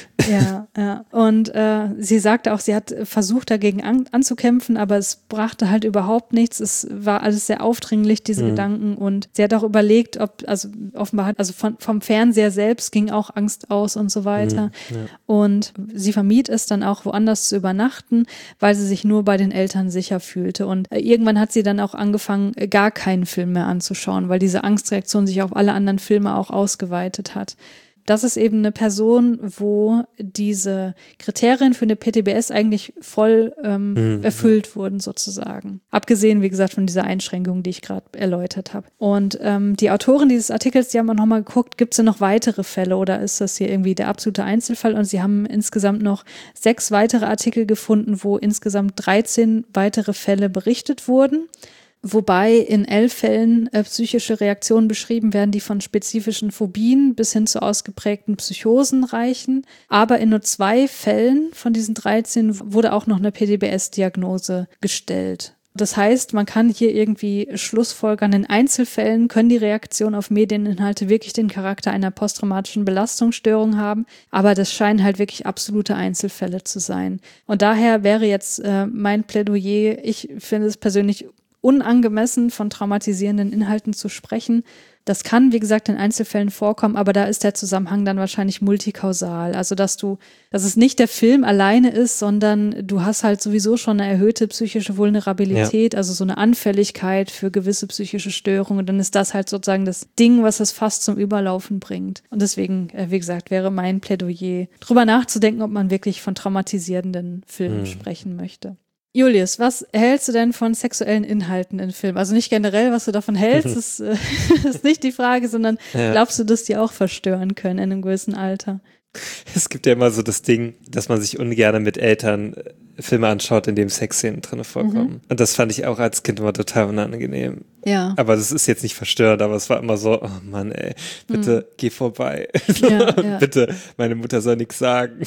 ja, ja. Und äh, sie sagte auch, sie hat versucht dagegen an, anzukämpfen, aber es brachte halt überhaupt nichts. Es war alles sehr aufdringlich, diese mhm. Gedanken, und sie hat auch überlegt, ob, also offenbar hat, also von, vom Fernseher selbst ging auch Angst aus und so weiter. Mhm. Ja. Und sie vermied es dann auch woanders zu übernachten, weil sie sich nur bei den Eltern sicher fühlte. Und äh, irgendwann hat sie dann auch angefangen, gar keinen Film mehr anzuschauen, weil diese Angstreaktion sich auf alle anderen Filme auch ausgeweitet hat. Das ist eben eine Person, wo diese Kriterien für eine P T B S eigentlich voll ähm, mhm. erfüllt wurden sozusagen. Abgesehen, wie gesagt, von dieser Einschränkung, die ich gerade erläutert habe. Und ähm, die Autoren dieses Artikels, die haben auch nochmal geguckt, gibt es denn noch weitere Fälle oder ist das hier irgendwie der absolute Einzelfall? Und sie haben insgesamt noch sechs weitere Artikel gefunden, wo insgesamt dreizehn weitere Fälle berichtet wurden. Wobei in elf Fällen äh, psychische Reaktionen beschrieben werden, die von spezifischen Phobien bis hin zu ausgeprägten Psychosen reichen. Aber in nur zwei Fällen von diesen dreizehn wurde auch noch eine P T B S-Diagnose gestellt. Das heißt, man kann hier irgendwie schlussfolgern, in Einzelfällen können die Reaktionen auf Medieninhalte wirklich den Charakter einer posttraumatischen Belastungsstörung haben, aber das scheinen halt wirklich absolute Einzelfälle zu sein. Und daher wäre jetzt äh, mein Plädoyer, ich finde es persönlich unangemessen, von traumatisierenden Inhalten zu sprechen. Das kann, wie gesagt, in Einzelfällen vorkommen, aber da ist der Zusammenhang dann wahrscheinlich multikausal. Also, dass du, dass es nicht der Film alleine ist, sondern du hast halt sowieso schon eine erhöhte psychische Vulnerabilität, ja. also so eine Anfälligkeit für gewisse psychische Störungen. Dann ist das halt sozusagen das Ding, was es fast zum Überlaufen bringt. Und deswegen, wie gesagt, wäre mein Plädoyer, drüber nachzudenken, ob man wirklich von traumatisierenden Filmen hm. sprechen möchte. Julius, was hältst du denn von sexuellen Inhalten in Filmen? Also nicht generell, was du davon hältst, ist, äh, ist nicht die Frage, sondern ja. glaubst du, dass die auch verstören können in einem gewissen Alter? Es gibt ja immer so das Ding, dass man sich ungern mit Eltern Filme anschaut, in denen Sexszenen drin vorkommen. Mhm. Und das fand ich auch als Kind immer total unangenehm. Ja. Aber das ist jetzt nicht verstörend, aber es war immer so, oh Mann, ey, bitte mhm. geh vorbei. Ja, ja. Bitte, meine Mutter soll nichts sagen.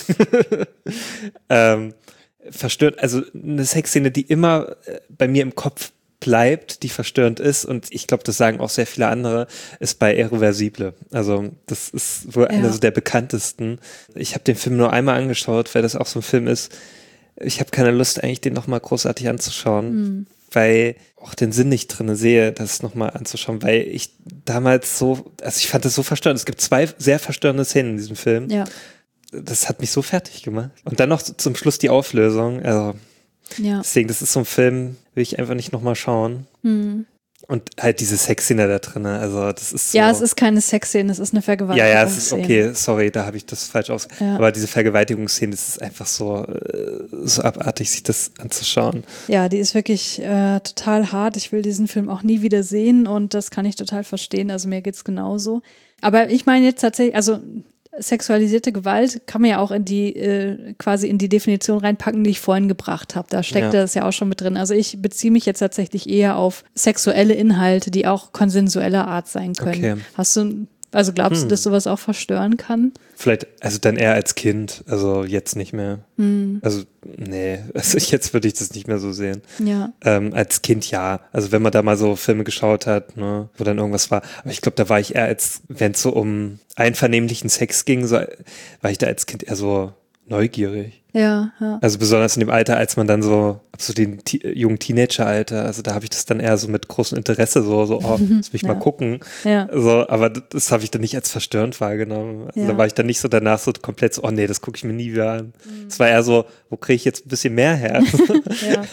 ähm, verstört, also eine Sexszene, die immer bei mir im Kopf bleibt, die verstörend ist, und ich glaube, das sagen auch sehr viele andere, ist bei Irreversible. Also das ist wohl ja. einer so der bekanntesten. Ich habe den Film nur einmal angeschaut, weil das auch so ein Film ist, ich habe keine Lust eigentlich, den nochmal großartig anzuschauen, mhm. weil auch den Sinn nicht drin sehe, das nochmal anzuschauen, weil ich damals so, also ich fand das so verstörend. Es gibt zwei sehr verstörende Szenen in diesem Film. Ja. Das hat mich so fertig gemacht. Und dann noch zum Schluss die Auflösung. Also, ja. deswegen, das ist so ein Film, will ich einfach nicht nochmal schauen. Mhm. Und halt diese Sexszene da drin. Also, das ist so. Ja, es ist keine Sexszene, es ist eine Vergewaltigungsszene. Ja, ja, es ist okay, sorry, da habe ich das falsch ausgesprochen. Ja. Aber diese Vergewaltigungsszene, das ist einfach so, so abartig, sich das anzuschauen. Ja, die ist wirklich äh, total hart. Ich will diesen Film auch nie wieder sehen und das kann ich total verstehen. Also, mir geht's genauso. Aber ich meine jetzt tatsächlich, also, sexualisierte Gewalt kann man ja auch in die, äh, quasi in die Definition reinpacken, die ich vorhin gebracht habe. Da steckte ja. das ja auch schon mit drin. Also ich beziehe mich jetzt tatsächlich eher auf sexuelle Inhalte, die auch konsensueller Art sein können. Okay. Hast du, also glaubst hm. du, dass sowas auch verstören kann? Vielleicht, also dann eher als Kind, also jetzt nicht mehr. Hm. Also nee, also jetzt würde ich das nicht mehr so sehen. Ja. Ähm, als Kind ja, also wenn man da mal so Filme geschaut hat, ne, wo dann irgendwas war, aber ich glaube, da war ich eher als, wenn es so um einvernehmlichen Sex ging, so war ich da als Kind eher so neugierig. Ja, ja. Also besonders in dem Alter, als man dann so, so den T- jungen Teenager-Alter, also da habe ich das dann eher so mit großem Interesse so, so oh, lass mich ja. mal gucken. Ja. So, aber das habe ich dann nicht als verstörend wahrgenommen. Also ja. da war ich dann nicht so danach so komplett so, oh nee, das gucke ich mir nie wieder an. Es mhm. war eher so, wo kriege ich jetzt ein bisschen mehr her? ja.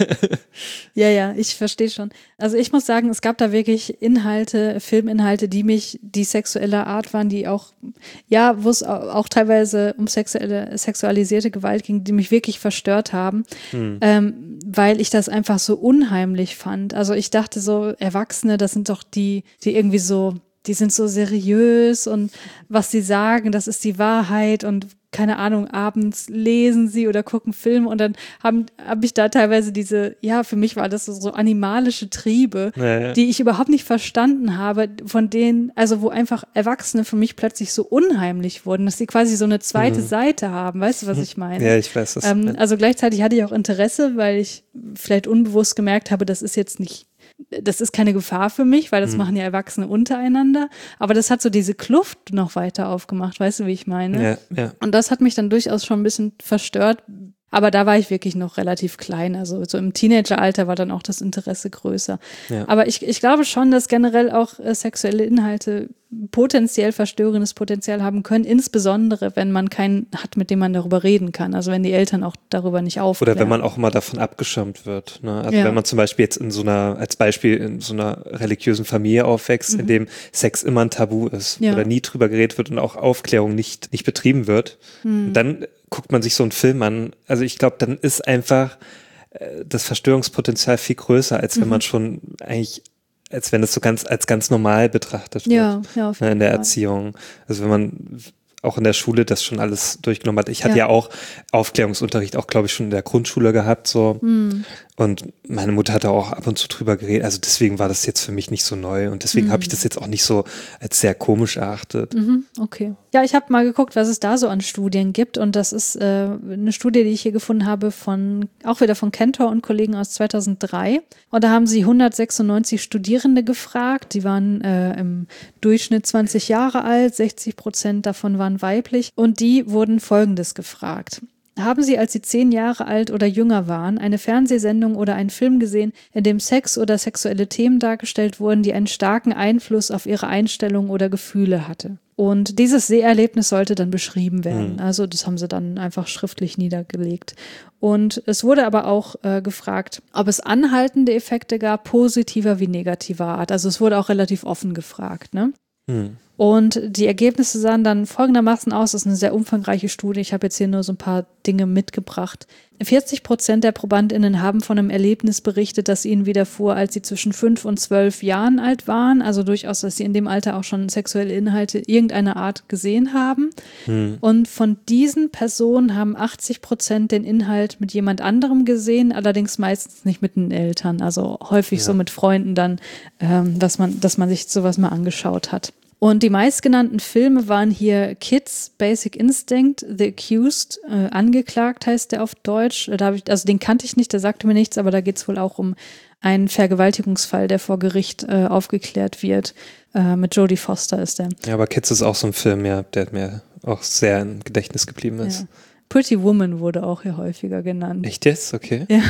ja, ja, ich verstehe schon. Also ich muss sagen, es gab da wirklich Inhalte, Filminhalte, die mich, die sexueller Art waren, die auch, ja, wo es auch teilweise um sexuelle, sexualisierte Gewalt ging, die mich wirklich verstört haben, hm. ähm, weil ich das einfach so unheimlich fand. Also ich dachte so, Erwachsene, das sind doch die, die irgendwie so, die sind so seriös und was sie sagen, das ist die Wahrheit und keine Ahnung, abends lesen sie oder gucken Filme und dann habe hab ich da teilweise diese, ja, für mich war das so, so animalische Triebe, ja, ja. die ich überhaupt nicht verstanden habe, von denen, also wo einfach Erwachsene für mich plötzlich so unheimlich wurden, dass sie quasi so eine zweite mhm. Seite haben, weißt du, was ich meine? Ja, ich weiß das. Ähm, also gleichzeitig hatte ich auch Interesse, weil ich vielleicht unbewusst gemerkt habe, das ist jetzt nicht das ist keine Gefahr für mich, weil das mhm. machen ja Erwachsene untereinander. Aber das hat so diese Kluft noch weiter aufgemacht, weißt du, wie ich meine? Ja, ja. Und das hat mich dann durchaus schon ein bisschen verstört. Aber da war ich wirklich noch relativ klein. Also so im Teenageralter war dann auch das Interesse größer. Ja. Aber ich, ich glaube schon, dass generell auch äh, sexuelle Inhalte potenziell verstörendes Potenzial haben können, insbesondere wenn man keinen hat, mit dem man darüber reden kann. Also wenn die Eltern auch darüber nicht aufklären. Oder wenn man auch immer davon abgeschirmt wird. Ne? Also ja. wenn man zum Beispiel jetzt in so einer, als Beispiel in so einer religiösen Familie aufwächst, mhm. in dem Sex immer ein Tabu ist ja. oder nie drüber geredet wird und auch Aufklärung nicht, nicht betrieben wird, mhm. dann guckt man sich so einen Film an. Also ich glaube, dann ist einfach äh, das Verstörungspotenzial viel größer, als wenn mhm. man schon eigentlich als wenn es so ganz als ganz normal betrachtet wird ja, ja, ne, in der Erziehung. Also wenn man auch in der Schule das schon alles durchgenommen hat. Ich hatte ja, ja auch Aufklärungsunterricht, auch glaube ich schon in der Grundschule gehabt so. Mhm. Und meine Mutter hatte auch ab und zu drüber geredet. Also deswegen war das jetzt für mich nicht so neu und deswegen mhm. habe ich das jetzt auch nicht so als sehr komisch erachtet. Mhm, okay. Ja, ich habe mal geguckt, was es da so an Studien gibt und das ist äh, eine Studie, die ich hier gefunden habe von, auch wieder von Kentor und Kollegen aus zweitausenddrei und da haben sie hundertsechsundneunzig Studierende gefragt, die waren äh, im Durchschnitt zwanzig Jahre alt, sechzig Prozent davon waren weiblich und die wurden Folgendes gefragt. Haben Sie, als Sie zehn Jahre alt oder jünger waren, eine Fernsehsendung oder einen Film gesehen, in dem Sex oder sexuelle Themen dargestellt wurden, die einen starken Einfluss auf Ihre Einstellung oder Gefühle hatte? Und dieses Seherlebnis sollte dann beschrieben werden. Mhm. Also das haben sie dann einfach schriftlich niedergelegt. Und es wurde aber auch äh, gefragt, ob es anhaltende Effekte gab, positiver wie negativer Art. Also es wurde auch relativ offen gefragt, ne? Mhm. Und die Ergebnisse sahen dann folgendermaßen aus, das ist eine sehr umfangreiche Studie, ich habe jetzt hier nur so ein paar Dinge mitgebracht. vierzig Prozent der ProbandInnen haben von einem Erlebnis berichtet, das ihnen widerfuhr, als sie zwischen fünf und zwölf Jahren alt waren, also durchaus, dass sie in dem Alter auch schon sexuelle Inhalte irgendeiner Art gesehen haben. Hm. Und von diesen Personen haben achtzig Prozent den Inhalt mit jemand anderem gesehen, allerdings meistens nicht mit den Eltern, also häufig ja. so mit Freunden dann, ähm, dass man, dass man sich sowas mal angeschaut hat. Und die meistgenannten Filme waren hier Kids, Basic Instinct, The Accused, äh, angeklagt heißt der auf Deutsch. Da hab ich, also den kannte ich nicht, der sagte mir nichts, aber da geht es wohl auch um einen Vergewaltigungsfall, der vor Gericht äh, aufgeklärt wird. Äh, mit Jodie Foster ist der. Ja, aber Kids ist auch so ein Film, ja, der mir auch sehr im Gedächtnis geblieben ist. Ja. Pretty Woman wurde auch hier häufiger genannt. Echt jetzt? Okay. Ja.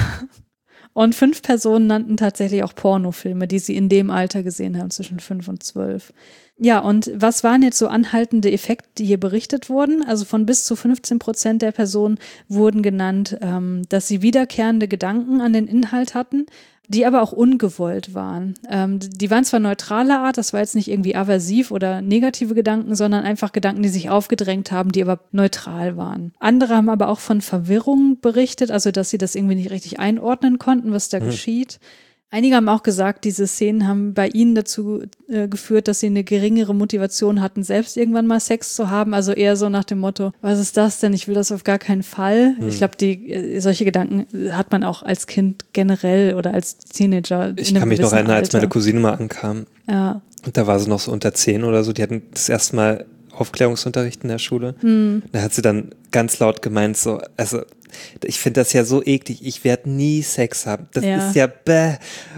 Und fünf Personen nannten tatsächlich auch Pornofilme, die sie in dem Alter gesehen haben, zwischen fünf und zwölf. Ja, und was waren jetzt so anhaltende Effekte, die hier berichtet wurden? Also von bis zu fünfzehn Prozent der Personen wurden genannt, ähm, dass sie wiederkehrende Gedanken an den Inhalt hatten, die aber auch ungewollt waren. Ähm, die waren zwar neutraler Art, das war jetzt nicht irgendwie aversiv oder negative Gedanken, sondern einfach Gedanken, die sich aufgedrängt haben, die aber neutral waren. Andere haben aber auch von Verwirrung berichtet, also dass sie das irgendwie nicht richtig einordnen konnten, was da mhm. geschieht. Einige haben auch gesagt, diese Szenen haben bei ihnen dazu äh, geführt, dass sie eine geringere Motivation hatten, selbst irgendwann mal Sex zu haben. Also eher so nach dem Motto, was ist das denn? Ich will das auf gar keinen Fall. Hm. Ich glaube, die äh, solche Gedanken hat man auch als Kind generell oder als Teenager. Ich kann mich noch erinnern, als meine Cousine mal ankam. Ja. Und da war sie noch so unter zehn oder so. Die hatten das erste Mal Aufklärungsunterricht in der Schule. Hm. Da hat sie dann ganz laut gemeint, so, also ich finde das ja so eklig, ich werde nie Sex haben. Das ja. ist ja bäh.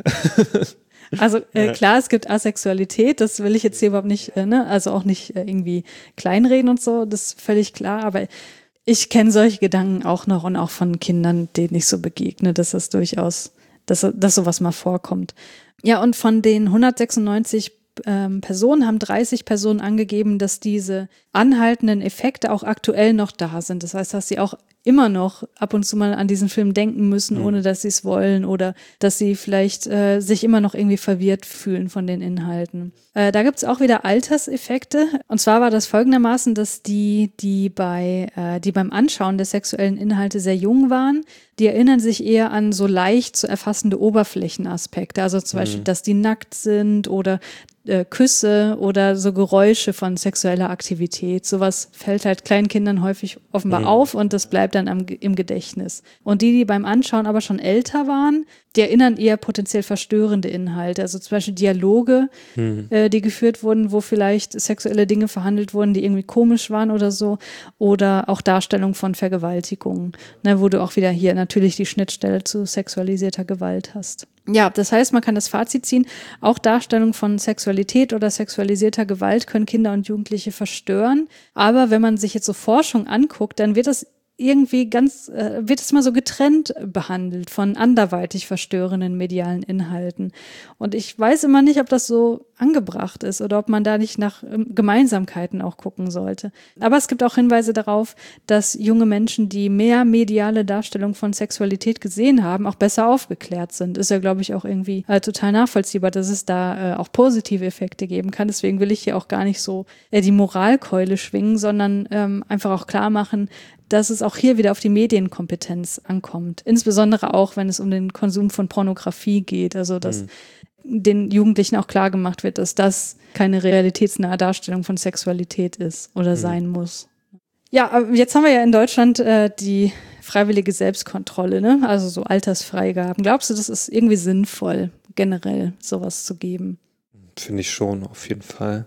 Also äh, ja. klar, es gibt Asexualität, das will ich jetzt hier überhaupt nicht, äh, ne, also auch nicht äh, irgendwie kleinreden und so, das ist völlig klar, aber ich kenne solche Gedanken auch noch und auch von Kindern, denen ich so begegne, dass das durchaus, dass, dass sowas mal vorkommt. Ja, und von den hundertsechsundneunzig ähm, Personen haben dreißig Personen angegeben, dass diese anhaltenden Effekte auch aktuell noch da sind. Das heißt, dass sie auch immer noch ab und zu mal an diesen Film denken müssen, mhm. ohne dass sie es wollen oder dass sie vielleicht äh, sich immer noch irgendwie verwirrt fühlen von den Inhalten. Äh, da gibt es auch wieder Alterseffekte. Und zwar war das folgendermaßen, dass die, die bei, äh, die beim Anschauen der sexuellen Inhalte sehr jung waren, die erinnern sich eher an so leicht zu erfassende Oberflächenaspekte. Also zum mhm. Beispiel, dass die nackt sind oder äh, Küsse oder so Geräusche von sexueller Aktivität. Sowas fällt halt kleinen Kindern häufig offenbar mhm. auf und das bleibt dann am, im Gedächtnis. Und die, die beim Anschauen aber schon älter waren, die erinnern eher potenziell verstörende Inhalte. Also zum Beispiel Dialoge, mhm. äh, die geführt wurden, wo vielleicht sexuelle Dinge verhandelt wurden, die irgendwie komisch waren oder so. Oder auch Darstellung von Vergewaltigungen, ne, wo du auch wieder hier natürlich die Schnittstelle zu sexualisierter Gewalt hast. Ja, das heißt, man kann das Fazit ziehen, auch Darstellung von Sexualität oder sexualisierter Gewalt können Kinder und Jugendliche verstören. Aber wenn man sich jetzt so Forschung anguckt, dann wird das irgendwie ganz, äh, wird es mal so getrennt behandelt von anderweitig verstörenden medialen Inhalten. Und ich weiß immer nicht, ob das so angebracht ist oder ob man da nicht nach ähm, Gemeinsamkeiten auch gucken sollte. Aber es gibt auch Hinweise darauf, dass junge Menschen, die mehr mediale Darstellung von Sexualität gesehen haben, auch besser aufgeklärt sind. Ist ja, glaube ich, auch irgendwie äh, total nachvollziehbar, dass es da äh, auch positive Effekte geben kann. Deswegen will ich hier auch gar nicht so äh, die Moralkeule schwingen, sondern ähm, einfach auch klar machen, dass es auch hier wieder auf die Medienkompetenz ankommt. Insbesondere auch, wenn es um den Konsum von Pornografie geht. Also, dass mhm. den Jugendlichen auch klar gemacht wird, dass das keine realitätsnahe Darstellung von Sexualität ist oder mhm. sein muss. Ja, aber jetzt haben wir ja in Deutschland äh, die freiwillige Selbstkontrolle, ne? Also so Altersfreigaben. Glaubst du, das ist irgendwie sinnvoll, generell sowas zu geben? Finde ich schon, auf jeden Fall.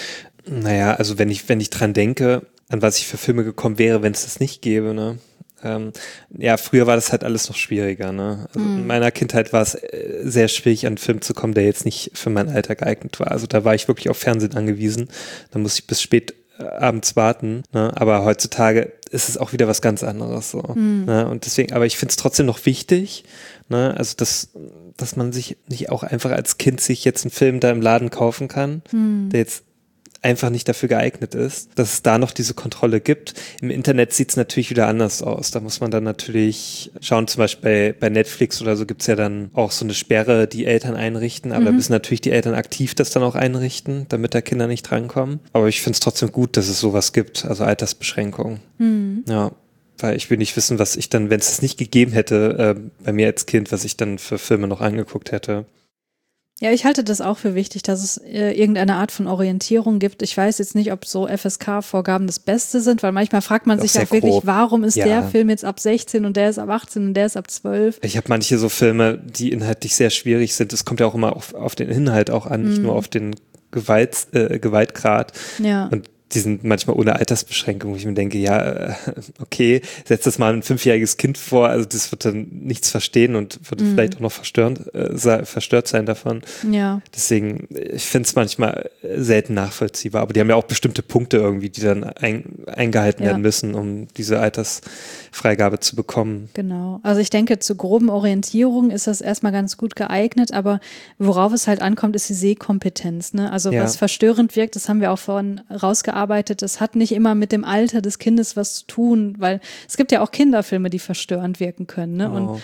Naja, also wenn ich, wenn ich dran denke, an was ich für Filme gekommen wäre, wenn es das nicht gäbe, ne? Ähm, ja, früher war das halt alles noch schwieriger, ne? Also mm. in meiner Kindheit war es äh, sehr schwierig, an einen Film zu kommen, der jetzt nicht für mein Alter geeignet war. Also da war ich wirklich auf Fernsehen angewiesen. Da musste ich bis spät äh, abends warten, ne? Aber heutzutage ist es auch wieder was ganz anderes, so. Mm. Ne? Und deswegen, aber ich finde es trotzdem noch wichtig, ne? Also dass, dass man sich nicht auch einfach als Kind sich jetzt einen Film da im Laden kaufen kann, mm. der jetzt einfach nicht dafür geeignet ist, dass es da noch diese Kontrolle gibt. Im Internet sieht es natürlich wieder anders aus. Da muss man dann natürlich schauen, zum Beispiel bei, bei Netflix oder so gibt es ja dann auch so eine Sperre, die Eltern einrichten, aber mhm. da müssen natürlich die Eltern aktiv das dann auch einrichten, damit da Kinder nicht drankommen. Aber ich finde es trotzdem gut, dass es sowas gibt, also Altersbeschränkungen. Mhm. Ja, weil ich will nicht wissen, was ich dann, wenn es es nicht gegeben hätte, äh, bei mir als Kind, was ich dann für Filme noch angeguckt hätte. Ja, ich halte das auch für wichtig, dass es äh, irgendeine Art von Orientierung gibt. Ich weiß jetzt nicht, ob so F S K-Vorgaben das Beste sind, weil manchmal fragt man sich auch wirklich, grob. Warum ist ja. der Film jetzt ab sechzehn und der ist ab achtzehn und der ist ab zwölf? Ich habe manche so Filme, die inhaltlich sehr schwierig sind. Es kommt ja auch immer auf, auf den Inhalt auch an, mm. nicht nur auf den Gewalt, äh, Gewaltgrad. Ja. Und die sind manchmal ohne Altersbeschränkung, wo ich mir denke, ja, okay, setz das mal ein fünfjähriges Kind vor, also das wird dann nichts verstehen und wird mm. vielleicht auch noch verstört, äh, verstört sein davon. Ja. Deswegen, ich finde es manchmal selten nachvollziehbar, aber die haben ja auch bestimmte Punkte irgendwie, die dann ein, eingehalten ja. werden müssen, um diese Altersfreigabe zu bekommen. Genau, also ich denke, zur groben Orientierung ist das erstmal ganz gut geeignet, aber worauf es halt ankommt, ist die Sehkompetenz, ne? Also ja. was verstörend wirkt, das haben wir auch vorhin rausgearbeitet, arbeitet, das hat nicht immer mit dem Alter des Kindes was zu tun, weil es gibt ja auch Kinderfilme, die verstörend wirken können, ne? Oh. Und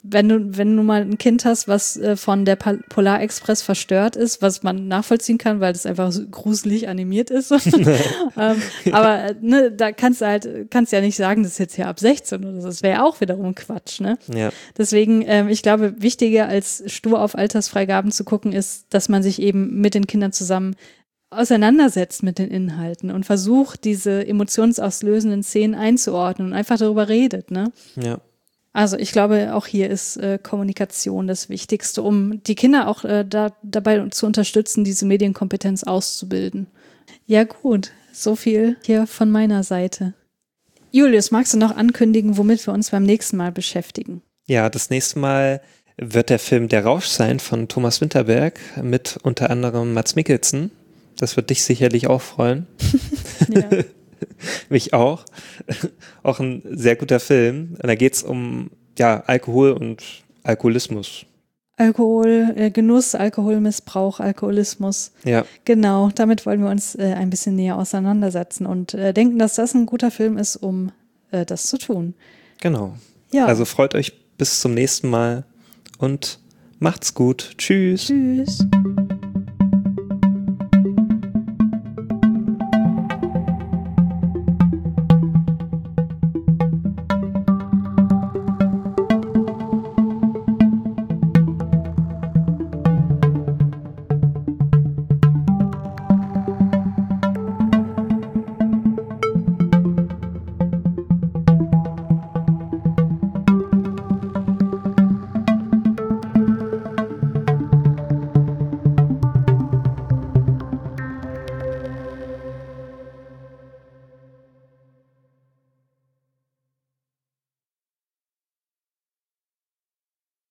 wenn du, wenn du mal ein Kind hast, was äh, von der Pol- Polarexpress verstört ist, was man nachvollziehen kann, weil das einfach so gruselig animiert ist. ähm, aber äh, ne, da kannst du halt, kannst ja nicht sagen, das ist jetzt hier ab sechzehn oder so. Das wäre ja auch wiederum Quatsch, ne? Ja. Deswegen, ähm, ich glaube, wichtiger als stur auf Altersfreigaben zu gucken, ist, dass man sich eben mit den Kindern zusammen auseinandersetzt mit den Inhalten und versucht, diese emotionsauslösenden Szenen einzuordnen und einfach darüber redet, ne? Ja. Also ich glaube, auch hier ist äh, Kommunikation das Wichtigste, um die Kinder auch äh, da, dabei zu unterstützen, diese Medienkompetenz auszubilden. Ja gut, so viel hier von meiner Seite. Julius, magst du noch ankündigen, womit wir uns beim nächsten Mal beschäftigen? Ja, das nächste Mal wird der Film Der Rausch sein von Thomas Winterberg mit unter anderem Mads Mikkelsen. Das wird dich sicherlich auch freuen. Ja. Mich auch. Auch ein sehr guter Film. Da geht es um ja, Alkohol und Alkoholismus. Alkohol, äh, Genuss, Alkoholmissbrauch, Alkoholismus. Ja. Genau, damit wollen wir uns äh, ein bisschen näher auseinandersetzen und äh, denken, dass das ein guter Film ist, um äh, das zu tun. Genau. Ja. Also freut euch bis zum nächsten Mal und macht's gut. Tschüss. Tschüss.